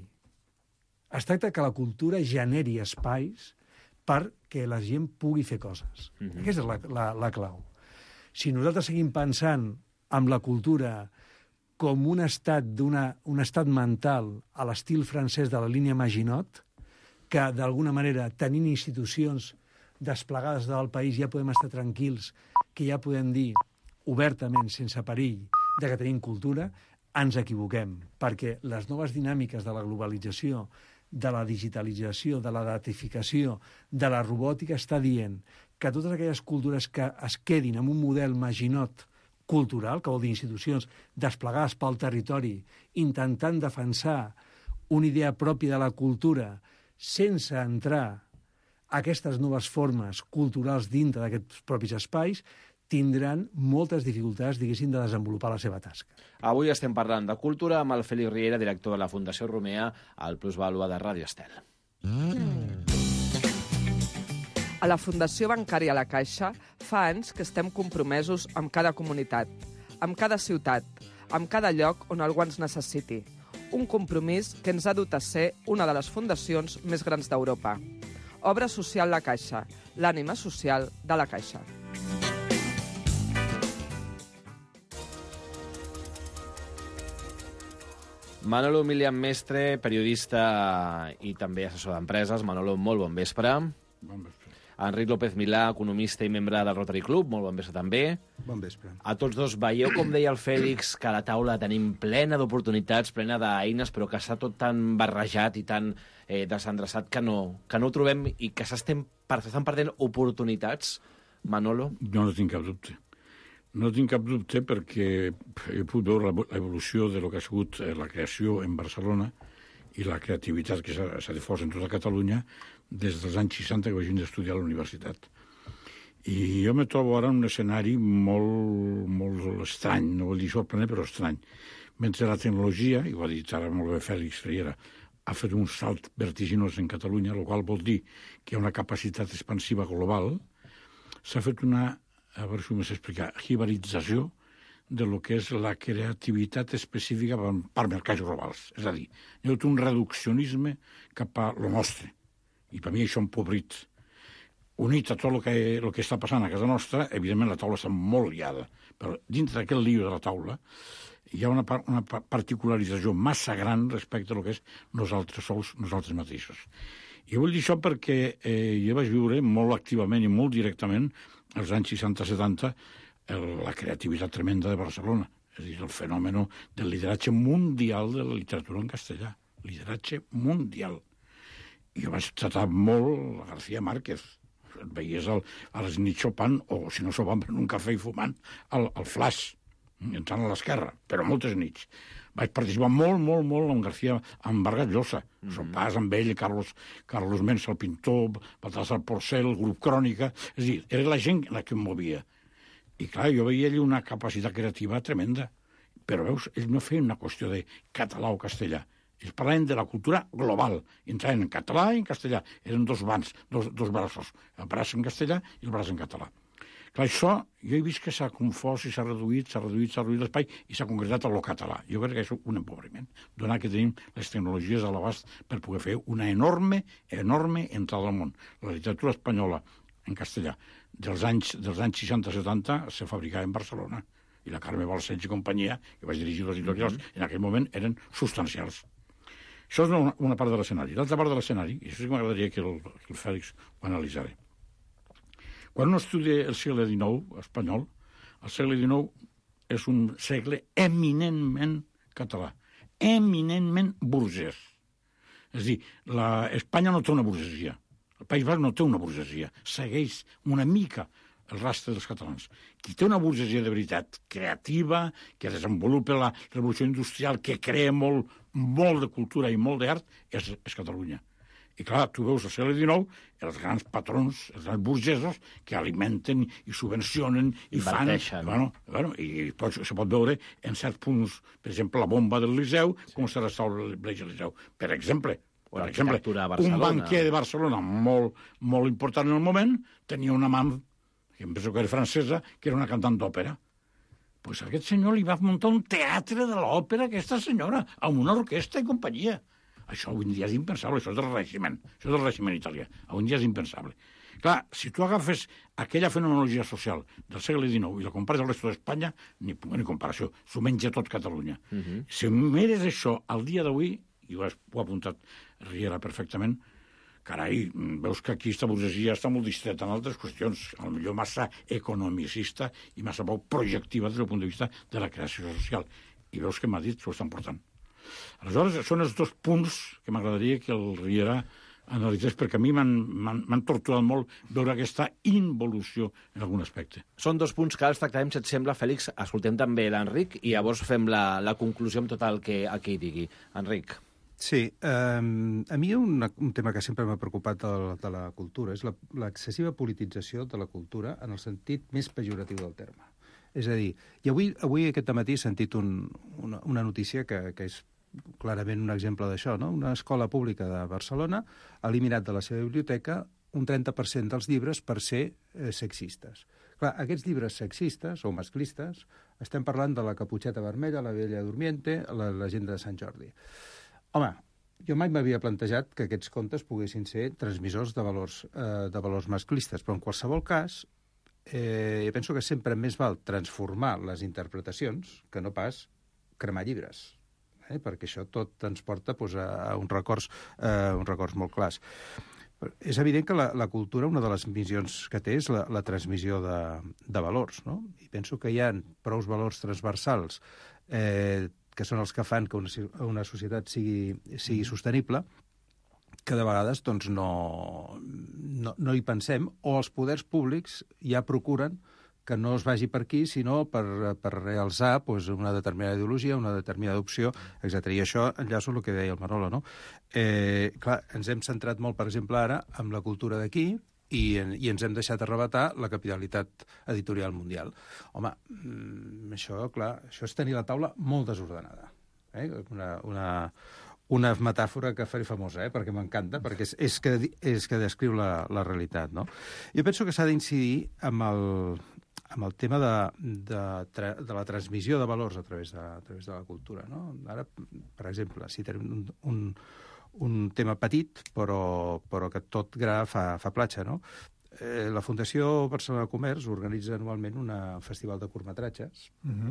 Es tracta que la cultura generi espais perquè la gent pugui fer coses. Mm-hmm. Aquesta és la, la, la clau. Si nosaltres seguim pensant en la cultura com un estat, d'una, un estat mental a l'estil francès de la línia Maginot, que d'alguna manera, tenint institucions desplegades del país, ja podem estar tranquils, que ja podem dir obertament, sense perill, de que tenim cultura, ens equivoquem, perquè les noves dinàmiques de la globalització, de la digitalització, de la datificació, de la robòtica, està dient que totes aquelles cultures que es quedin amb un model Maginot cultural, que vol dir institucions desplegades pel territori, intentant defensar una idea pròpia de la cultura sense entrar aquestes noves formes culturals dintre d'aquests propis espais, tindran moltes dificultats, diguéssim, de desenvolupar la seva tasca. Avui estem parlant de cultura amb el Félix Riera, director de la Fundació Romea, al Plusvàlua de Ràdio Estel. Mm. A la Fundació Bancària La Caixa fa anys que estem compromesos amb cada comunitat, amb cada ciutat, amb cada lloc on algú ens necessiti. Un compromís que ens ha dut a ser una de les fundacions més grans d'Europa. Obra Social La Caixa, l'ànima social de la Caixa. Manolo Milian Mestre, periodista i també assessor d'empreses. Manolo, molt bon vespre. Bon vespre. Enric López Milà, economista i membre del Rotary Club, molt bon vespre també. Bon vespre. A tots dos, veieu, com deia el Fèlix, que a la taula tenim plena d'oportunitats, plena d'eines, però que està tot tan barrejat i tan eh, desendreçat que no, que no ho trobem i que s'estan perdent oportunitats, Manolo? Jo no tinc cap dubte. No tinc cap dubte perquè he pogut veure l'evolució de lo que ha sigut la creació en Barcelona i la creativitat que s'ha difós en tota Catalunya des dels anys seixanta que vaig d'estudiar a la universitat. I jo me trobo ara en un escenari molt, molt estrany, no vol dir sorprenent, però estrany. Mentre la tecnologia, i ho ha dit ara molt bé Fèlix Riera, ha fet un salt vertiginós en Catalunya, el qual vol dir que hi ha una capacitat expansiva global, s'ha fet una, a veure si ho m'has explicat, hibarització de lo que és la creativitat específica per mercats globals. És a dir, hi ha hagut un reduccionisme cap a lo nostre. I per mi això empobrit. Unit a tot el que, el que està passant a casa nostra, evidentment la taula està molt liada, però dintre d'aquest lío de la taula hi ha una, una particularització massa gran respecte a lo que és nosaltres sols, nosaltres mateixos. I vull dir això perquè eh, jo vaig viure molt activament i molt directament als anys seixanta setanta la creativitat tremenda de Barcelona, és a dir, el fenomen del lideratge mundial de la literatura en castellà. Lideratge mundial. I jo vaig tratar molt a García Márquez. Et veies al, a les nits sopant, o si no sopant, per un cafè i fumant, al, al Flash, entrant a l'esquerra, però moltes nits. Vaig participar molt, molt, molt amb García, amb Vargas Llosa, mm -hmm. sopars amb ell, Carlos, Carlos Mensa, el pintor, Baltasar Porcel, el grup Crònica, és a dir, era la gent la que em movia. I clar, jo veia ell una capacitat creativa tremenda, però veus, ell no feia una qüestió de català o castellà, ells parlaven de la cultura global, entraven en català i en castellà, eren dos bans, dos, dos braços, el braç en castellà i el braç en català. Clar, això, jo he vist que s'ha confós i s'ha reduït, s'ha reduït, s'ha reduït l'espai i s'ha concretat a lo català. Jo crec que és un empobriment, donat que tenim les tecnologies a l'abast per poder fer una enorme, enorme entrada al món. La literatura espanyola en castellà dels anys, dels anys seixanta setanta se fabricava en Barcelona. I la Carme Balcells i companyia, que vaig dirigir les editorials, mm -hmm. en aquell moment eren substancials. Això és una, una part de l'escenari. L'altra part de l'escenari, i això sí que m'agradaria que el, que el Fèlix ho analitzara. Quan uno estudia el segle dinou espanyol, el segle dinou és un segle eminentment català, eminentment burgès. És a dir, la... Espanya no té una burgesia. El País Basc no té una burgesia. Segueix una mica el rastre dels catalans. Qui té una burgesia de veritat creativa, que desenvolupa la revolució industrial, que crea molt, molt de cultura i molt d'art, és, és Catalunya. I clar, tu veus al segle dinou els grans patrons, els grans burgesos, que alimenten i subvencionen i fan... Bueno, bueno, I pot, se pot veure en certs punts, per exemple, la bomba del Liceu, sí. Com se restaura el Bleix del Liceu. Per exemple, per exemple un banquer de Barcelona molt, molt important en el moment tenia una amant, que em penso que era francesa, que era una cantant d'òpera. Pues aquest senyor li va muntar un teatre de l'òpera, aquesta senyora, amb una orquestra i companyia. Això avui en dia és impensable, això és del règiment, això és del règiment italià. Avui en dia és impensable. Clar, si tu agafes aquella fenomenologia social del segle dinou i la compares al resto d'Espanya, ni, ni comparació, s'ho menja tot Catalunya. Uh -huh. Si mires això al dia d'avui, i ho, has, ho ha apuntat Riera perfectament, carai, veus que aquí esta burgesia està molt distreta en altres qüestions, potser massa economicista i massa poc projectiva des del punt de vista de la creació social. I veus que Madrid s'ho estan portant. Aleshores, són els dos punts que m'agradaria que el Riera analitzés, perquè a mi m'han torturat molt veure aquesta involució en algun aspecte. Són dos punts que ara els tractarem, si et sembla, Fèlix. Escoltem també l'Enric i llavors fem la, la conclusió amb tot el que, el que hi digui. Enric. Sí, eh, a mi una, un tema que sempre m'ha preocupat de, de la cultura és l'excessiva politització de la cultura en el sentit més pejoratiu del terme. És a dir, i avui, avui aquest matí he sentit un, una, una notícia que, que és clarament un exemple d'això, no? Una escola pública de Barcelona ha eliminat de la seva biblioteca un trenta per cent dels llibres per ser eh, sexistes. Clar, aquests llibres sexistes o masclistes, estem parlant de la Caputxeta Vermella, la Bella Durmiente, la Llegenda de Sant Jordi. Home, jo mai m'havia plantejat que aquests contes poguessin ser transmissors de valors, eh, de valors masclistes, però en qualsevol cas, eh, jo penso que sempre més val transformar les interpretacions que no pas cremar llibres. Eh, perquè això tot ens porta doncs, a, a uns, records, eh, uns records molt clars. Però és evident que la, la cultura, una de les missions que té és la, la transmissió de, de valors, no? I penso que hi ha prou valors transversals eh, que són els que fan que una, una societat sigui, sigui sostenible, que de vegades doncs, no, no, no hi pensem, o els poders públics ja procuren que no es vagi per aquí, sinó per, per realçar doncs, una determinada ideologia, una determinada opció, etcètera. I això enllaço el que deia el Manolo, no? Eh, clar, ens hem centrat molt, per exemple, ara en la cultura d'aquí i, en, i ens hem deixat arrebatar la capitalitat editorial mundial. Home, mm, això, clar, això és tenir la taula molt desordenada. Eh? Una, una, una metàfora que faré famosa, eh? Perquè m'encanta, perquè és, és, que, és que descriu la, la realitat, no? Jo penso que s'ha d'incidir amb el... amb el tema de, de, de la transmissió de valors a través de, a través de la cultura. No? Ara, per exemple, si tenim un, un, un tema petit, però, però que tot gra fa, fa platja, no? Eh, la Fundació Barcelona Comerç organitza anualment un festival de curtmetratges uh-huh.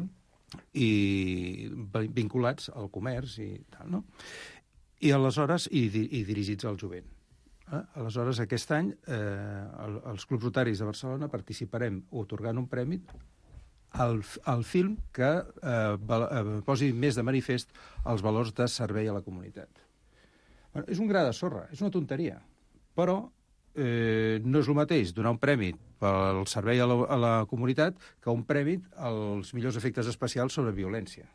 i vinculats al comerç i tal, no? I aleshores, i, i dirigits al jovent. Eh? Aleshores, aquest any, eh, el, els clubs rotaris de Barcelona participarem otorgant un premi al, al film que eh, val, eh, posi més de manifest els valors de servei a la comunitat. Bueno, és un gra de sorra, és una tonteria, però eh, no és el mateix donar un premi pel servei a la, a la comunitat que un premi als millors efectes especials sobre violència.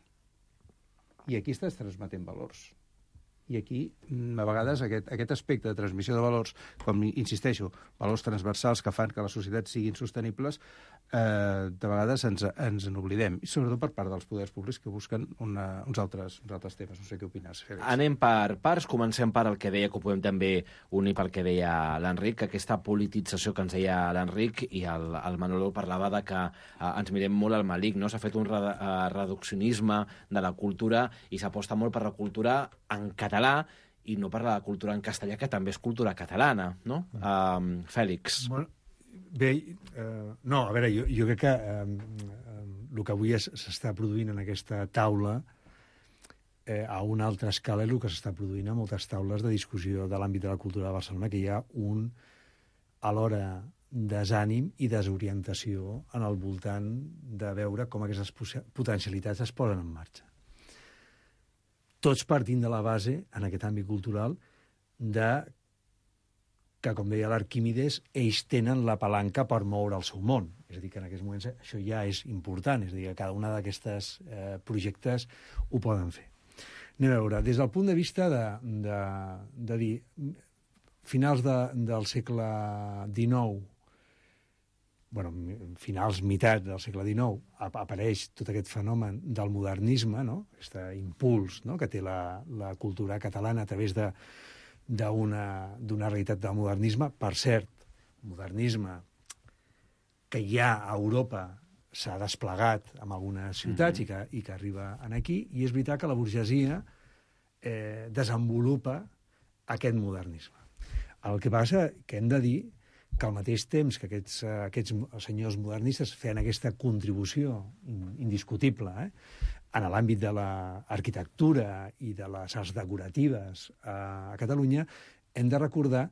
I aquí estàs transmetent valors. I aquí, a vegades, aquest, aquest aspecte de transmissió de valors, com insisteixo, valors transversals que fan que les societats siguin sostenibles, eh, de vegades ens, ens n'oblidem, i sobretot per part dels poders públics que busquen una, uns, altres, uns altres temes. No sé què opines, Fèlix. Anem per parts, comencem per el que deia, que ho podem també unir pel que deia l'Enric, aquesta politització que ens deia l'Enric, i el, el Manolo parlava de que eh, ens mirem molt al malic, no? S'ha fet un re, uh, reduccionisme de la cultura i s'aposta molt per la cultura en català i no per la cultura en castellà, que també és cultura catalana, no? Um, Fèlix. Bueno, bé, uh, no, a veure, jo, jo crec que um, um, el que avui s'està produint en aquesta taula eh, a una altra escala és el que s'està produint a moltes taules de discussió de l'àmbit de la cultura de Barcelona, que hi ha un, alhora, desànim i desorientació en el voltant de veure com aquestes potencialitats es posen en marxa. Tots partint de la base, en aquest àmbit cultural, de que, com deia l'Arquímedes, ells tenen la palanca per moure el seu món. És a dir, que en aquests moments això ja és important, és a dir, que cada una d'aquestes eh, projectes ho poden fer. Anem a veure, des del punt de vista de, de, de dir, finals de, del segle dinou, bueno, finals, meitat del segle dinou, apareix tot aquest fenomen del modernisme, no? Aquest impuls, no?, que té la, la cultura catalana a través de d'una realitat del modernisme. Per cert, modernisme que ja a Europa s'ha desplegat en algunes ciutats mm-hmm. i, que, i que arriba aquí, i és veritat que la burgesia eh, desenvolupa aquest modernisme. El que passa que hem de dir que al mateix temps que aquests, aquests senyors modernistes feien aquesta contribució indiscutible eh, en l'àmbit de l'arquitectura i de les arts decoratives a Catalunya, hem de recordar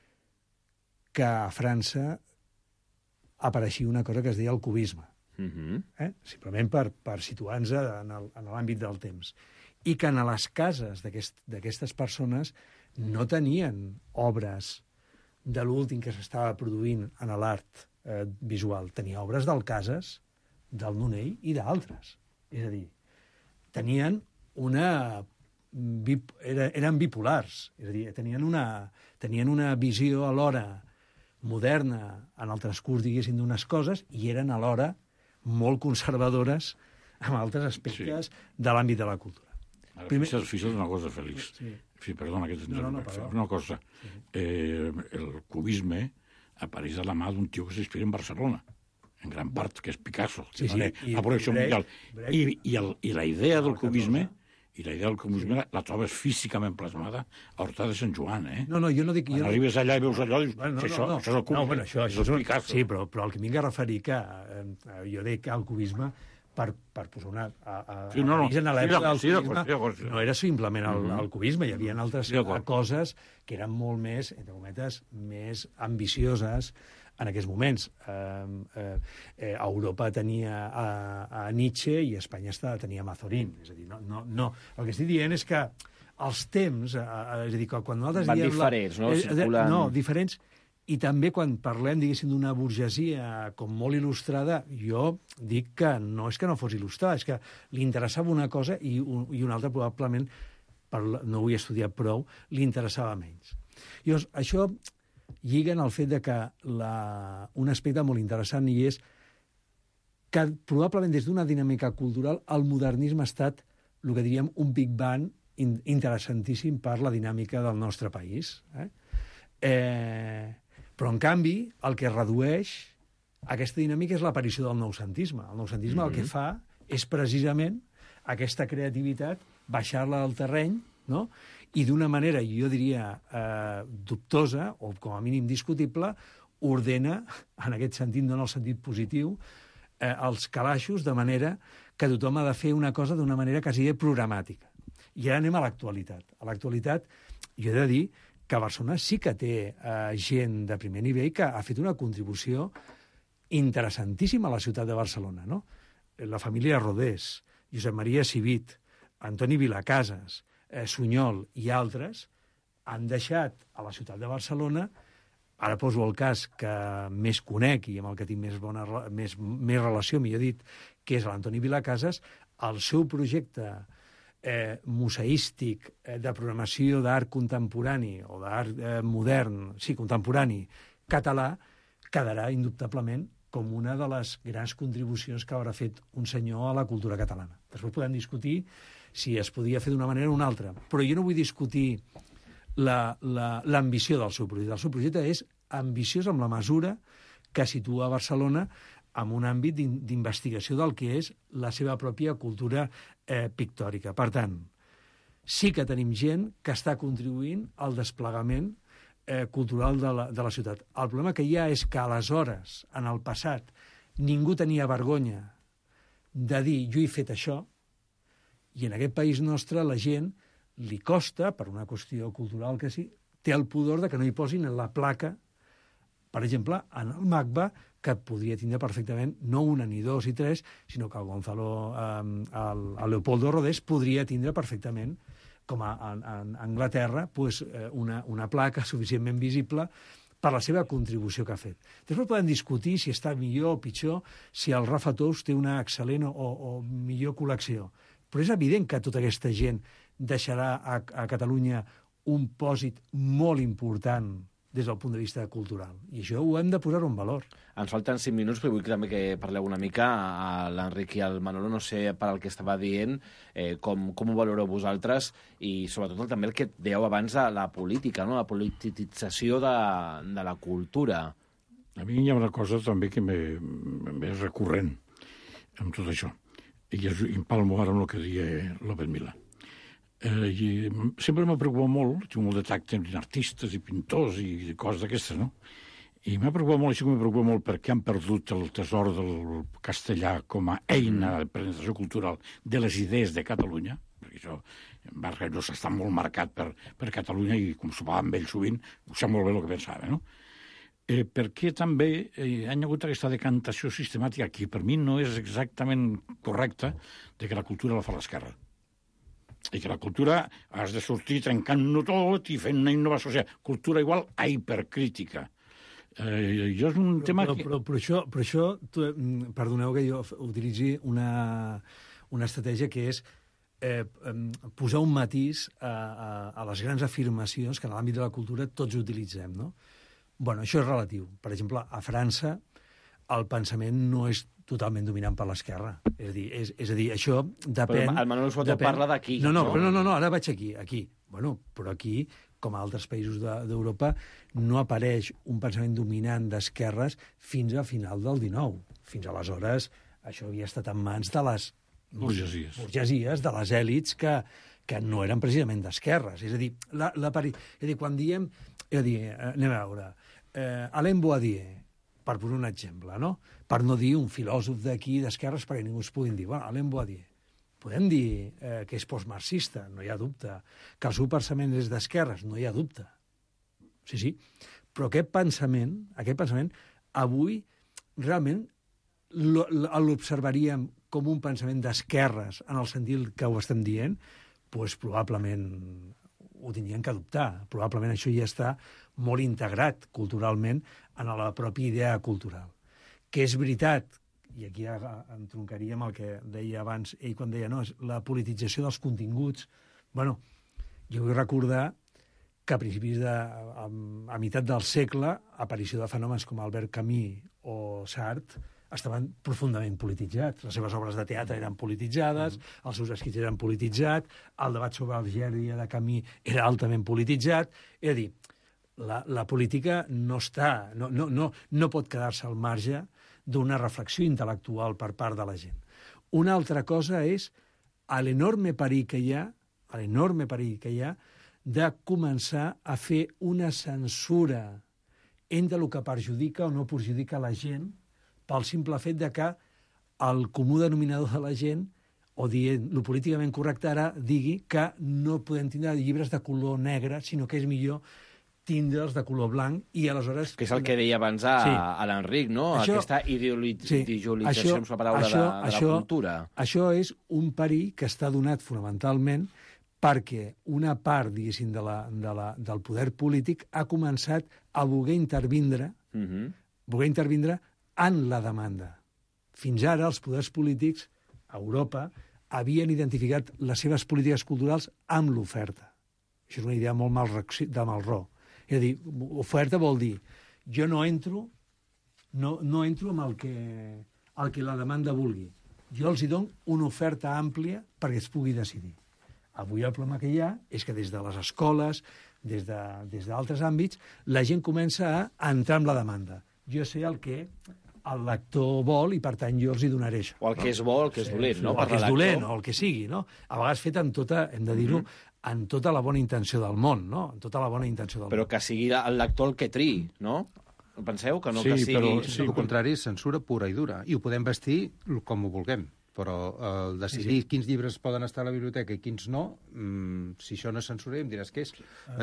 que a França apareixia una cosa que es deia el cubisme, uh-huh. eh? simplement per, per situar-nos en l'àmbit del temps. I que en les cases d'aquestes aquest, persones no tenien obres de l'últim que s'estava produint en l'art eh, visual. Tenia obres del Casas, del Nonell i d'altres. És a dir, tenien una... Era, eren bipolars, és a dir, tenien una, tenien una visió alhora moderna en el transcurs, diguéssim, d'unes coses i eren alhora molt conservadores en altres aspectes sí. de l'àmbit de la cultura. Ara, Primer... fixa't una cosa, Fèlix. Sí. Sí, perdona, que no, no, no, una cosa. Sí. Eh, el cubisme apareix de la mà d'un tio que s'inspira en Barcelona, en gran part, que és Picasso. Sí, sí, i, la projecció mundial. I, i, el, I la idea del cubisme... I la idea del comunisme sí. la trobes físicament plasmada a Horta de Sant Joan, eh? No, no, jo no dic... Quan jo arribes allà i veus allò, dius, bueno, no, això, no, no. això és el cubisme, no, bueno, això, això és el Picasso. Sí, però, però el que vinc a referir que eh, jo dic el cubisme per, per posar una... A, a, sí, no, no, sí, del sí, cubisme, sí, no era simplement el, el cubisme, hi havia altres sí, coses que eren molt més, entre cometes, més ambicioses en aquests moments. Eh, eh, Europa tenia a, a Nietzsche i Espanya tenia Mazorín. És a dir, no, no, no. El que estic dient és que els temps... Eh, és a dir, quan nosaltres van diem... diferents, la, no? Circulant... No, diferents. I també quan parlem, diguéssim, d'una burgesia com molt il·lustrada, jo dic que no és que no fos il·lustrada, és que li interessava una cosa i, un, i una altra probablement, per, no ho he estudiat prou, li interessava menys. Llavors, això lliga en el fet de que la, un aspecte molt interessant i és que probablement des d'una dinàmica cultural el modernisme ha estat el que diríem un Big Bang in, interessantíssim per la dinàmica del nostre país. Eh? Eh, però, en canvi, el que redueix aquesta dinàmica és l'aparició del noucentisme. El noucentisme mm-hmm. el que fa és precisament aquesta creativitat, baixar-la al terreny, no? I d'una manera, jo diria, eh, dubtosa, o com a mínim discutible, ordena, en aquest sentit, no en el sentit positiu, eh, els calaixos, de manera que tothom ha de fer una cosa d'una manera quasi programàtica. I ara anem a l'actualitat. A l'actualitat, jo he de dir que Barcelona sí que té eh, gent de primer nivell que ha fet una contribució interessantíssima a la ciutat de Barcelona, no? La família Rodés, Josep Maria Civit, Antoni Vilacases, eh, Sunyol i altres han deixat a la ciutat de Barcelona, ara poso el cas que més conec i amb el que tinc més, bona, més, més relació, millor dit, que és l'Antoni Vilacases, el seu projecte eh, museístic eh, de programació d'art contemporani o d'art eh, modern, sí, contemporani, català, quedarà indubtablement com una de les grans contribucions que haurà fet un senyor a la cultura catalana. Després podem discutir si es podia fer d'una manera o una altra, però jo no vull discutir l'ambició del seu projecte. El seu projecte és ambiciós amb la mesura que situa Barcelona en un àmbit d'investigació del que és la seva pròpia cultura eh, pictòrica. Per tant, sí que tenim gent que està contribuint al desplegament eh, cultural de la, de la ciutat. El problema que hi ha és que aleshores, en el passat, ningú tenia vergonya de dir jo he fet això, i en aquest país nostre la gent li costa, per una qüestió cultural que sí, té el pudor de que no hi posin en la placa, per exemple, en el MACBA, que podria tindre perfectament no una ni dos i tres, sinó que el Gonzalo, eh, el, el Leopoldo Rodés podria tindre perfectament, com a, en, en Anglaterra, pues, una, una placa suficientment visible per la seva contribució que ha fet. Després podem discutir si està millor o pitjor, si el Rafa Tous té una excel·lent o, o millor col·lecció. Però és evident que tota aquesta gent deixarà a, a Catalunya un pòsit molt important des del punt de vista cultural. I això ho hem de posar en valor. Ens falten cinc minuts, però vull també que parleu una mica a l'Enric i al Manolo, no sé per al que estava dient, eh, com, com ho valoreu vosaltres, i sobretot també el que dèieu abans de la política, no? La politització de, de la cultura. A mi hi ha una cosa també que m'és recurrent amb tot això, i és impalmo ara amb el que deia López Milà. Eh, i sempre m'ha preocupat molt, tinc molt de tacte amb artistes i pintors i coses d'aquestes, no? I m'ha preocupat molt, així com m'ha preocupat molt, perquè han perdut el tresor del castellà com a eina de presentació cultural de les idees de Catalunya, perquè això Barcelona està molt marcat per, per Catalunya i, com s'ho va amb ell sovint, ho sap molt bé el que pensava, no? Eh, perquè també eh, han hagut aquesta decantació sistemàtica que per mi no és exactament correcta de que la cultura la fa l'esquerra. I que la cultura has de sortir trencant-ho tot i fent una innovació. O sigui, cultura igual a hipercrítica. Eh, jo és un però, tema però, que... Però, però això, però això tu, perdoneu que jo utilitzi una, una estratègia que és eh, posar un matís a, a, a les grans afirmacions que en l'àmbit de la cultura tots utilitzem, no? Bueno, això és relatiu. Per exemple, a França el pensament no és totalment dominant per l'esquerra. És a dir, és, és a dir, això depèn... Però el Manuel Soto depèn... parla d'aquí. No, no, no? no, no, no, ara vaig aquí, aquí. Bueno, però aquí, com a altres països d'Europa, no apareix un pensament dominant d'esquerres fins a final del dinou. Fins aleshores, això havia estat en mans de les burgesies, burgesies de les èlits que, que no eren precisament d'esquerres. És a dir, la, la pari... és a dir, quan diem... És a dir, anem a veure... Eh, Alain Boadier, per posar un exemple, no? Per no dir un filòsof d'aquí, d'esquerres, perquè ningú es puguin dir, bueno, Alain Boadier. Podem dir eh, que és postmarxista, no hi ha dubte. Que el seu pensament és d'esquerres, no hi ha dubte. Sí, sí. Però aquest pensament, aquest pensament, avui, realment, l'observaríem com un pensament d'esquerres, en el sentit que ho estem dient, doncs probablement ho tindrien que adoptar. Probablement això ja està molt integrat culturalment en la pròpia idea cultural. Que és veritat, i aquí ja entroncaríem el que deia abans ell quan deia, no, és la politització dels continguts. Bueno, jo vull recordar que a principis de... a, a meitat del segle, aparició de fenòmens com Albert Camus o Sartre estaven profundament polititzats. Les seves obres de teatre eren polititzades, mm. els seus escrits eren polititzats, el debat sobre Algèria de Camus era altament polititzat. És a dir, la, la política no està, no, no, no, no pot quedar-se al marge d'una reflexió intel·lectual per part de la gent. Una altra cosa és l'enorme perill que hi ha, l'enorme perill que hi ha de començar a fer una censura entre el que perjudica o no perjudica la gent pel simple fet de que el comú denominador de la gent, o dient el políticament correcte ara, digui que no podem tindre llibres de color negre, sinó que és millor tindre'ls de color blanc, i aleshores... Que és el que deia abans a, sí. a l'Enric, no? Això, aquesta ideologització, sí, amb la paraula, això, de, de això, la cultura. Això és un perill que està donat fonamentalment perquè una part, diguéssim, de la, de la, del poder polític ha començat a voler intervindre, uh -huh. voler intervindre en la demanda. Fins ara els poders polítics a Europa havien identificat les seves polítiques culturals amb l'oferta. Això és una idea molt mal de Malraux. És a dir, oferta vol dir jo no entro no, no entro amb el que, el que la demanda vulgui. Jo els hi dono una oferta àmplia perquè es pugui decidir. Avui el problema que hi ha és que des de les escoles, des d'altres de, àmbits, la gent comença a entrar en la demanda. Jo sé el que el lector vol i, per tant, jo els hi donaré això. O el que és bo, el que és dolent, no? O el que és dolent, o el que sigui, no? A vegades fet amb tota, hem de dir-ho, en tota la bona intenció del món, no? En tota la bona intenció del món. Però que sigui el lector el que triï, no? Penseu que no sí, que sigui... Però, sí, però... al contrari, censura pura i dura. I ho podem vestir com ho vulguem. Però el decidir sí, sí. quins llibres poden estar a la biblioteca i quins no, mmm, si això no és censura, em diràs què és.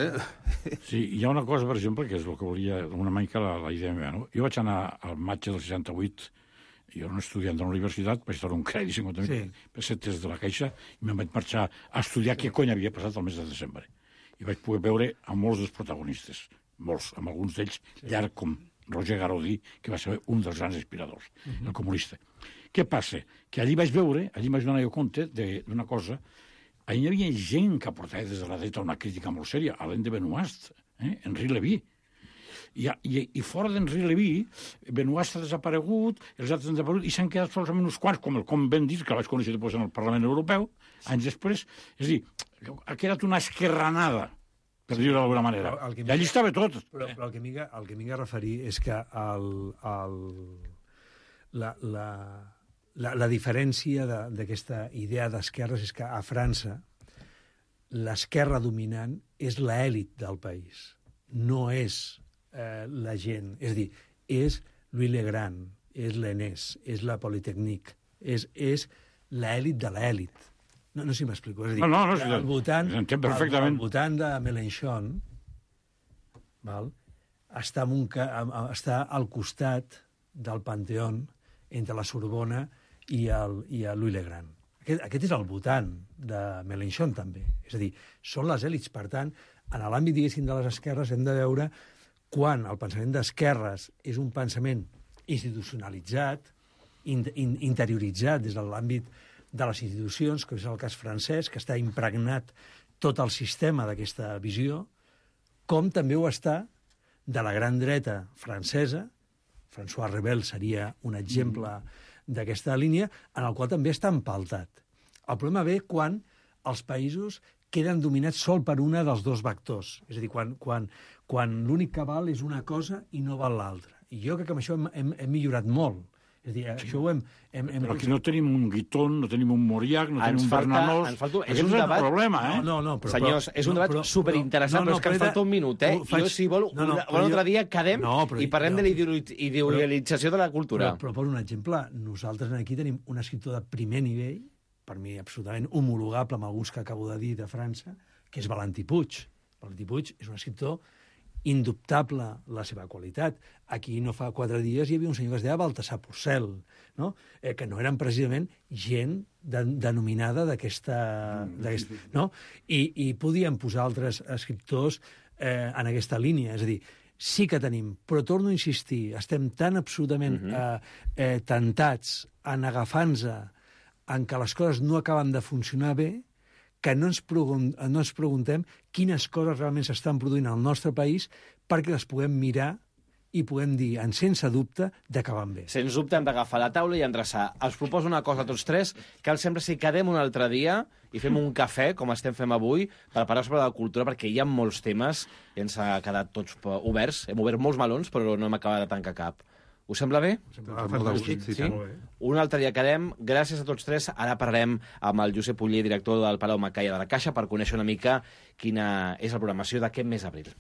Eh? Sí, hi ha una cosa, per exemple, que és el que volia, una mica la, la idea meva, no? Jo vaig anar al maig del seixanta-vuit, jo era un estudiant de la universitat, vaig estar un crèdit, cinquanta mil pessetes de la Caixa, i me'n vaig marxar a estudiar què cony havia passat el mes de desembre. I vaig poder veure a molts dels protagonistes, molts, amb alguns d'ells, sí. llarg com Roger Garodí, que va ser un dels grans inspiradors, uh-huh. el comunista. Què passa? Que allí vaig veure, allí vaig donar jo compte d'una cosa, allí hi havia gent que aportava des de la dreta una crítica molt sèria, Alain de Benoist, eh? Henri Levy. I, i, i fora d'Henri Levy, Benoist ha desaparegut, els altres han desaparegut, i s'han quedat solament uns quants, com el Com Bendit, que vaig conèixer després en el Parlament Europeu, anys després. És a dir, ha quedat una esquerranada, per dir-ho d'alguna manera. I allí estava tot. Però, però el que m'hi ha referir és que el, el, la, la, la, la diferència d'aquesta idea d'esquerres és que a França l'esquerra dominant és l'èlit del país. No és eh, la gent. És a dir, és Louis Le Grand, és l'Enès, és la Polytechnique, és, és l'èlit de l'èlit. No, no sé si m'explico. És a dir, no, no, no, al voltant, perfectament. Al, al voltant de Mélenchon, val, està, un, està al costat del Panteón entre la Sorbona i el, i el Louis Le Grand. Aquest, aquest és el votant de Mélenchon, també. És a dir, són les èlits. Per tant, en l'àmbit, diguéssim, de les esquerres hem de veure quan el pensament d'esquerres és un pensament institucionalitzat, in, in, interioritzat des de l'àmbit de les institucions, que és el cas francès, que està impregnat tot el sistema d'aquesta visió, com també ho està de la gran dreta francesa. François Rebel seria un exemple mm. d'aquesta línia, en el qual també està empaltat. El problema ve quan els països queden dominats sol per una dels dos vectors. És a dir, quan, quan, quan l'únic que val és una cosa i no val l'altra. I jo crec que amb això hem, hem, hem millorat molt. És a dir, això ho hem... hem, hem... Però aquí no tenim un Guitton, no tenim un Mauriac, no ens tenim un falta, Bernanos... Falta, és és un debat... problema, eh? No, no, però, Senyors, és un debat no, superinteressant, però, però, no, no, però és que ens falta un minut, eh? Faig... Jo, si vol, no, no, un altre dia quedem no, i parlem no, de la ideologització de la cultura. Però, però per un exemple, nosaltres aquí tenim un escriptor de primer nivell, per mi absolutament homologable amb alguns que acabo de dir de França, que és Valentí Puig. Valentí Puig és un escriptor indubtable la seva qualitat. Aquí no fa quatre dies hi havia un senyor que es deia Baltasar Porcel, no? Eh, que no eren precisament gent de, denominada d'aquesta... No? I, I podíem posar altres escriptors eh, en aquesta línia. És a dir, sí que tenim, però torno a insistir, estem tan absolutament uh-huh. eh, eh, tentats en agafar-nos en què les coses no acaben de funcionar bé, que no ens, pregun no ens preguntem quines coses realment s'estan produint al nostre país perquè les puguem mirar i puguem dir, en sense dubte, d'acabar bé. Sens dubte hem d'agafar la taula i endreçar. Els proposo una cosa a tots tres, que els sembla si quedem un altre dia i fem un cafè, com estem fent avui, per parlar sobre la cultura, perquè hi ha molts temes i ens ha quedat tots oberts. Hem obert molts melons, però no hem acabat de tancar cap. Us sembla bé? Ah, fantàstic. Sí, sí? Un altre dia quedem. Gràcies a tots tres. Ara parlarem amb el Josep Oller, director del Palau Macaya de la Caixa, per conèixer una mica quina és la programació d'aquest mes d'abril.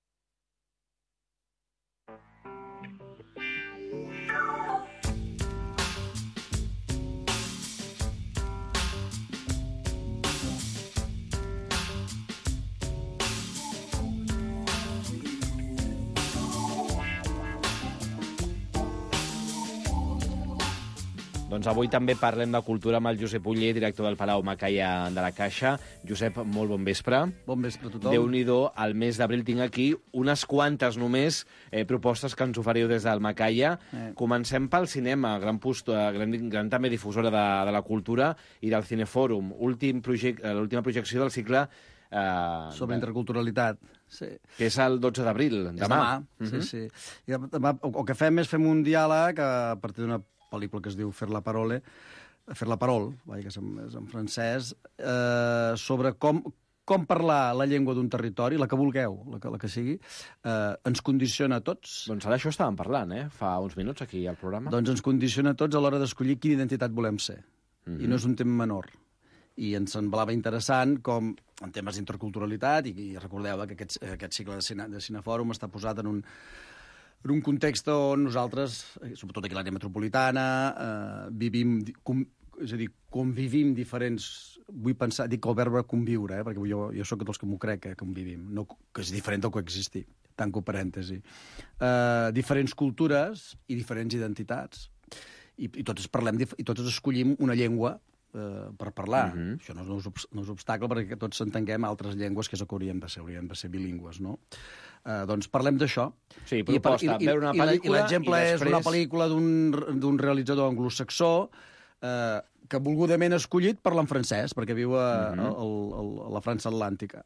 Doncs avui també parlem de cultura amb el Josep Oller, director del Palau Macaya de la Caixa. Josep, molt bon vespre. Bon vespre a tothom. Déu-n'hi-do, al mes d'abril tinc aquí unes quantes només eh, propostes que ens oferiu des del Macaya. Eh. Comencem pel cinema, gran, post, gran, gran també difusora de, de la cultura, i del Cinefòrum, últim project, l'última projecció del cicle... Eh, sobre interculturalitat. Sí. Que és el dotze d'abril, demà. demà, uh -huh. sí, sí. I demà, el que fem és fem un diàleg a partir d'una pel·lícula que es diu Fer la parole, Fer la parole, vaja, que és en, és en francès, eh, sobre com, com parlar la llengua d'un territori, la que vulgueu, la que, la que sigui, eh, ens condiciona a tots. Doncs ara això estàvem parlant, eh? Fa uns minuts aquí al programa. Doncs ens condiciona a tots a l'hora d'escollir quina identitat volem ser. Mm-hmm. I no és un tema menor. I ens semblava interessant com, en temes d'interculturalitat, i, i recordeu que aquest, aquest cicle de, cine, de Cinefòrum està posat en un en un context on nosaltres, sobretot aquí a l'àrea metropolitana, eh, vivim, com, és a dir, convivim diferents... Vull pensar, dic el verbe conviure, eh, perquè jo, jo sóc dels que m'ho crec, eh, convivim, no, que és diferent del coexistir, tanco parèntesi. Eh, diferents cultures i diferents identitats. I, i, tots parlem, i tots escollim una llengua eh, per parlar. Uh-huh. Això no, no, és, no és obstacle perquè tots entenguem altres llengües, que és el que hauríem de ser, hauríem de ser bilingües, no? Uh, doncs parlem d'això. Sí, proposta, I, i, veure una pel·lícula... I l'exemple després... és una pel·lícula d'un realitzador anglosaxó uh, que volgudament ha escollit parlar en francès, perquè viu a, uh-huh. a, a, a la França Atlàntica.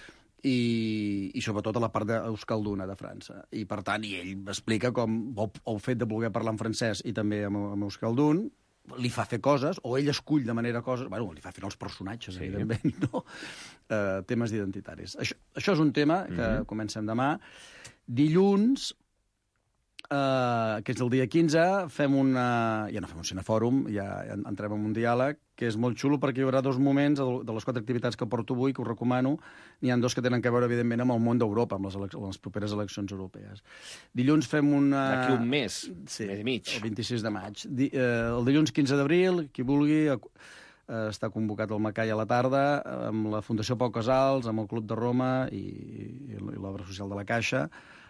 I, i sobretot a la part d'Euskalduna, de França. I, per tant, i ell explica com el, el fet de voler parlar en francès i també amb, amb Euskaldun li fa fer coses, o ell escull de manera coses... Bueno, li fa fer els personatges, sí. evidentment, no? Uh, temes identitaris. Això, això és un tema que mm-hmm. comencem demà. Dilluns eh, que és el dia quinze, fem una... ja no fem un cinefòrum, ja entrem en un diàleg, que és molt xulo perquè hi haurà dos moments, de les quatre activitats que porto avui, que us recomano, n'hi ha dos que tenen a veure, evidentment, amb el món d'Europa, amb les, elec les properes eleccions europees. Dilluns fem una... D'aquí un mes, sí, mes i mig. El vint-i-sis de maig. Di eh, el dilluns quinze d'abril, qui vulgui... Eh, està convocat al Macai a la tarda, amb la Fundació Pau Casals, amb el Club de Roma i, i l'Obra Social de la Caixa.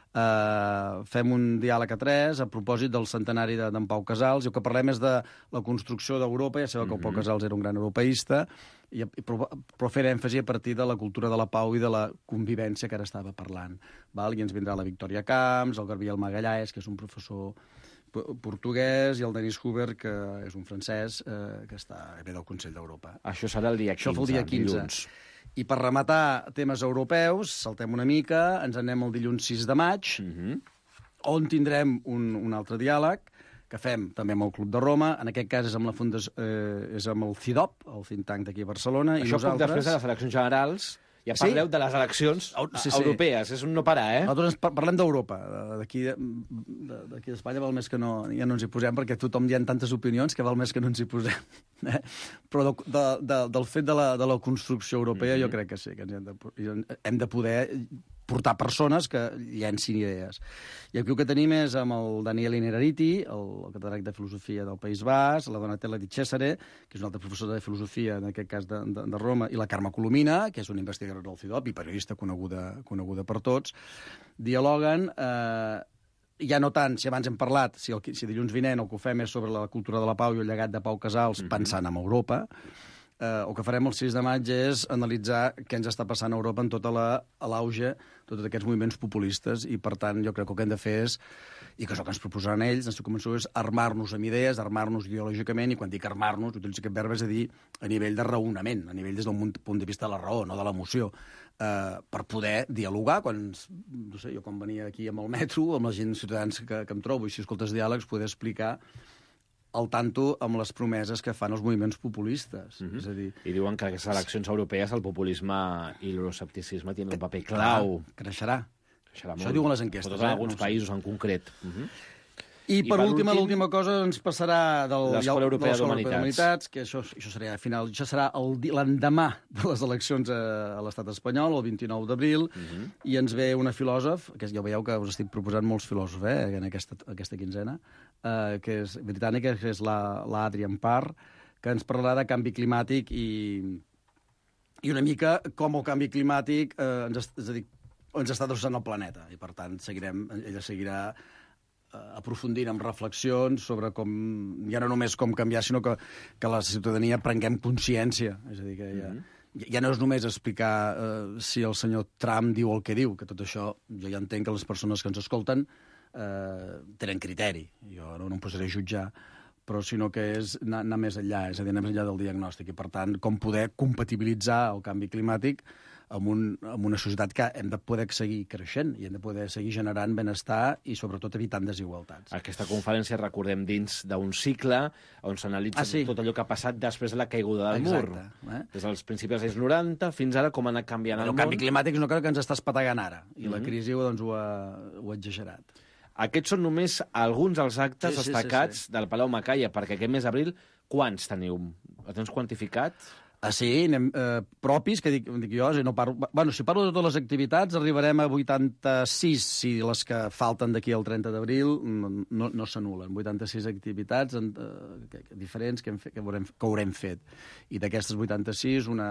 Uh, fem un diàleg a tres a propòsit del centenari d'en Pau Casals, i el que parlem és de la construcció d'Europa. Ja sabeu que el Pau Casals era un gran europeista, i, i, però, però fer èmfasi a partir de la cultura de la pau i de la convivència que ara estava parlant. Val? I ens vindrà la Victòria Camps, el Gabriel Magalhães, que és un professor portuguès, i el Denis Huber, que és un francès, eh, que està ve del Consell d'Europa. Això serà el dia quinze, Això fa el dia quinze. Dilluns. I per rematar temes europeus, saltem una mica, ens anem el dilluns sis de maig, Mm-hmm. on tindrem un, un altre diàleg, que fem també amb el Club de Roma. En aquest cas és amb, la fundació, eh, és amb el C I D O P, el think tank d'aquí a Barcelona. Això i nosaltres... poc després de les eleccions generals. Ja Sí? parleu de les eleccions Sí, sí. europees, és un no parar, eh? Nosaltres par- parlem d'Europa. D'aquí d'aquí d'Espanya val més que no, ja no ens hi posem, perquè tothom hi ha tantes opinions que val més que no ens hi posem. Eh? Però de, de, de, del fet de la, de la construcció europea Mm-hmm. jo crec que sí, que ens hem de, hem de poder portar persones que llencin idees. I aquí el que tenim és amb el Daniel Innerariti, el, el catedràtic de Filosofia del País Basc, la Donatella Di Cesare, que és una altra professora de Filosofia, en aquest cas de, de, de Roma, i la Carme Colomina, que és una investigadora del C I D O P i periodista coneguda, coneguda per tots, dialoguen... Eh, ja no tant, si abans hem parlat, si, el, si dilluns vinent el que ho fem és sobre la cultura de la pau i el llegat de Pau Casals, mm-hmm. pensant en Europa, eh, el que farem el sis de maig és analitzar què ens està passant a Europa en tota l'auge, tots aquests moviments populistes, i per tant jo crec que el que hem de fer és, i que és el que ens proposaran ells, ens començo és armar-nos amb idees, armar-nos ideològicament, i quan dic armar-nos, utilitzo aquest verb, és a dir, a nivell de raonament, a nivell des d'un punt de vista de la raó, no de l'emoció, eh, per poder dialogar, quan, no sé, jo quan venia aquí amb el metro, amb la gent ciutadans que, que em trobo, i si escoltes diàlegs, poder explicar al tanto amb les promeses que fan els moviments populistes. Mm-hmm. És a dir... I diuen que aquestes eleccions europees el populisme i l'euroscepticisme tenen un paper clau. Clar, creixerà. Creixerà Això molt. diuen les enquestes. Sobretot en eh? alguns no sé. països en concret. Mm-hmm. I, I per, per última, últim, l'última cosa ens passarà del l'Escola Europea de d'Humanitats. d'Humanitats, que això, això serà final, això serà l'endemà de les eleccions a, a l'estat espanyol, el vint-i-nou d'abril, Mm-hmm. i ens ve una filòsof, que ja veieu que us estic proposant molts filòsofs eh, en aquesta, aquesta quinzena, eh, que és britànica, que és la, la Adrian Parr, que ens parlarà de canvi climàtic i, i una mica com el canvi climàtic eh, ens, és a dir, ens està destrossant el planeta, i per tant seguirem, ella seguirà aprofundint amb reflexions sobre com, ja no només com canviar, sinó que, que la ciutadania prenguem consciència. És a dir, que ja, mm-hmm. ja no és només explicar eh, si el senyor Trump diu el que diu, que tot això jo ja entenc que les persones que ens escolten eh, tenen criteri. Jo no, no em posaré a jutjar, però sinó que és anar, anar més enllà, és a dir, anar més enllà del diagnòstic, i per tant, com poder compatibilitzar el canvi climàtic amb, un, amb una societat que hem de poder seguir creixent i hem de poder seguir generant benestar i, sobretot, evitant desigualtats. Aquesta conferència, recordem, dins d'un cicle on s'analitza Ah, sí. tot allò que ha passat després de la caiguda del Exacte, mur. eh? Des dels principis dels anys noranta fins ara, com ha anat canviant El el canvi món. climàtic és una cosa que ens està espatagant ara, i Mhm. la crisi doncs, ho, ha, ho ha exagerat. Aquests són només alguns dels actes Sí, sí, sí, destacats sí. del Palau Macaya, perquè aquest mes d'abril, quants teniu? Ho tens quantificat? Ah, sí, anem, eh, propis, que dic, dic jo, si no parlo... Bueno, si parlo de totes les activitats, arribarem a vuitanta-sis, si les que falten d'aquí al trenta d'abril no, no s'anulen. vuitanta-sis activitats en, eh, que, que, diferents que, hem fet, que, haurem, que haurem fet. I d'aquestes vuitanta-sis, una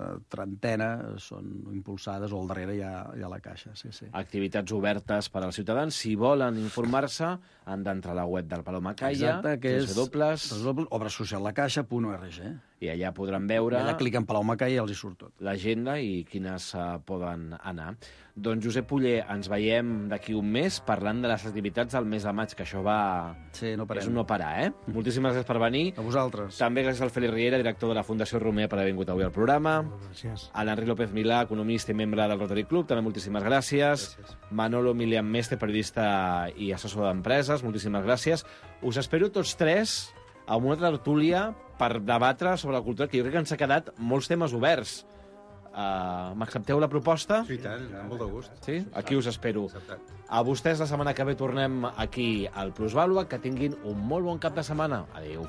trentena són impulsades, o al darrere hi ha, hi ha la caixa. Sí, sí. Activitats obertes per als ciutadans. Si volen informar-se, han d'entrar a la web del Palau Macaya, Exacte, que és obra social la caixa punt org. I allà podran veure... I allà cliquen Palau Macaya i els hi surt tot. L'agenda i quines uh, poden anar. Doncs Josep Oller, ens veiem d'aquí un mes parlant de les activitats del mes de maig, que això va... Sí, no parem. És un no parar, eh? Moltíssimes gràcies per venir. A vosaltres. També gràcies al Félix Riera, director de la Fundació Romea, per haver vingut avui al programa. Gràcies. A l'Enric López Milà, economista i membre del Rotary Club, també moltíssimes gràcies. gràcies. Manolo Milian Mestre, periodista i assessor d'empreses, moltíssimes gràcies. Us espero tots tres amb una tertúlia per debatre sobre la cultura, que jo crec que ens ha quedat molts temes oberts. Uh, M'accepteu la proposta? Sí, tant, amb molt de gust. Sí? Aquí us espero. A vostès la setmana que ve tornem aquí al Plusvàlua. Que tinguin un molt bon cap de setmana. Adéu.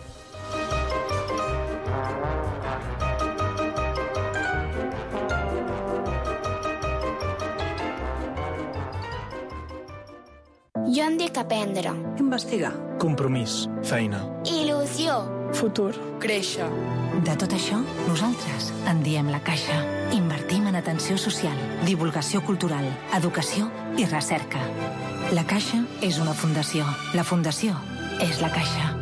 Jo em dic aprendre. Investigar. Compromís. Feina. Il·lusió. Futur. Créixer. De tot això, nosaltres en diem La Caixa. Invertim en atenció social, divulgació cultural, educació i recerca. La Caixa és una fundació. La fundació és La Caixa.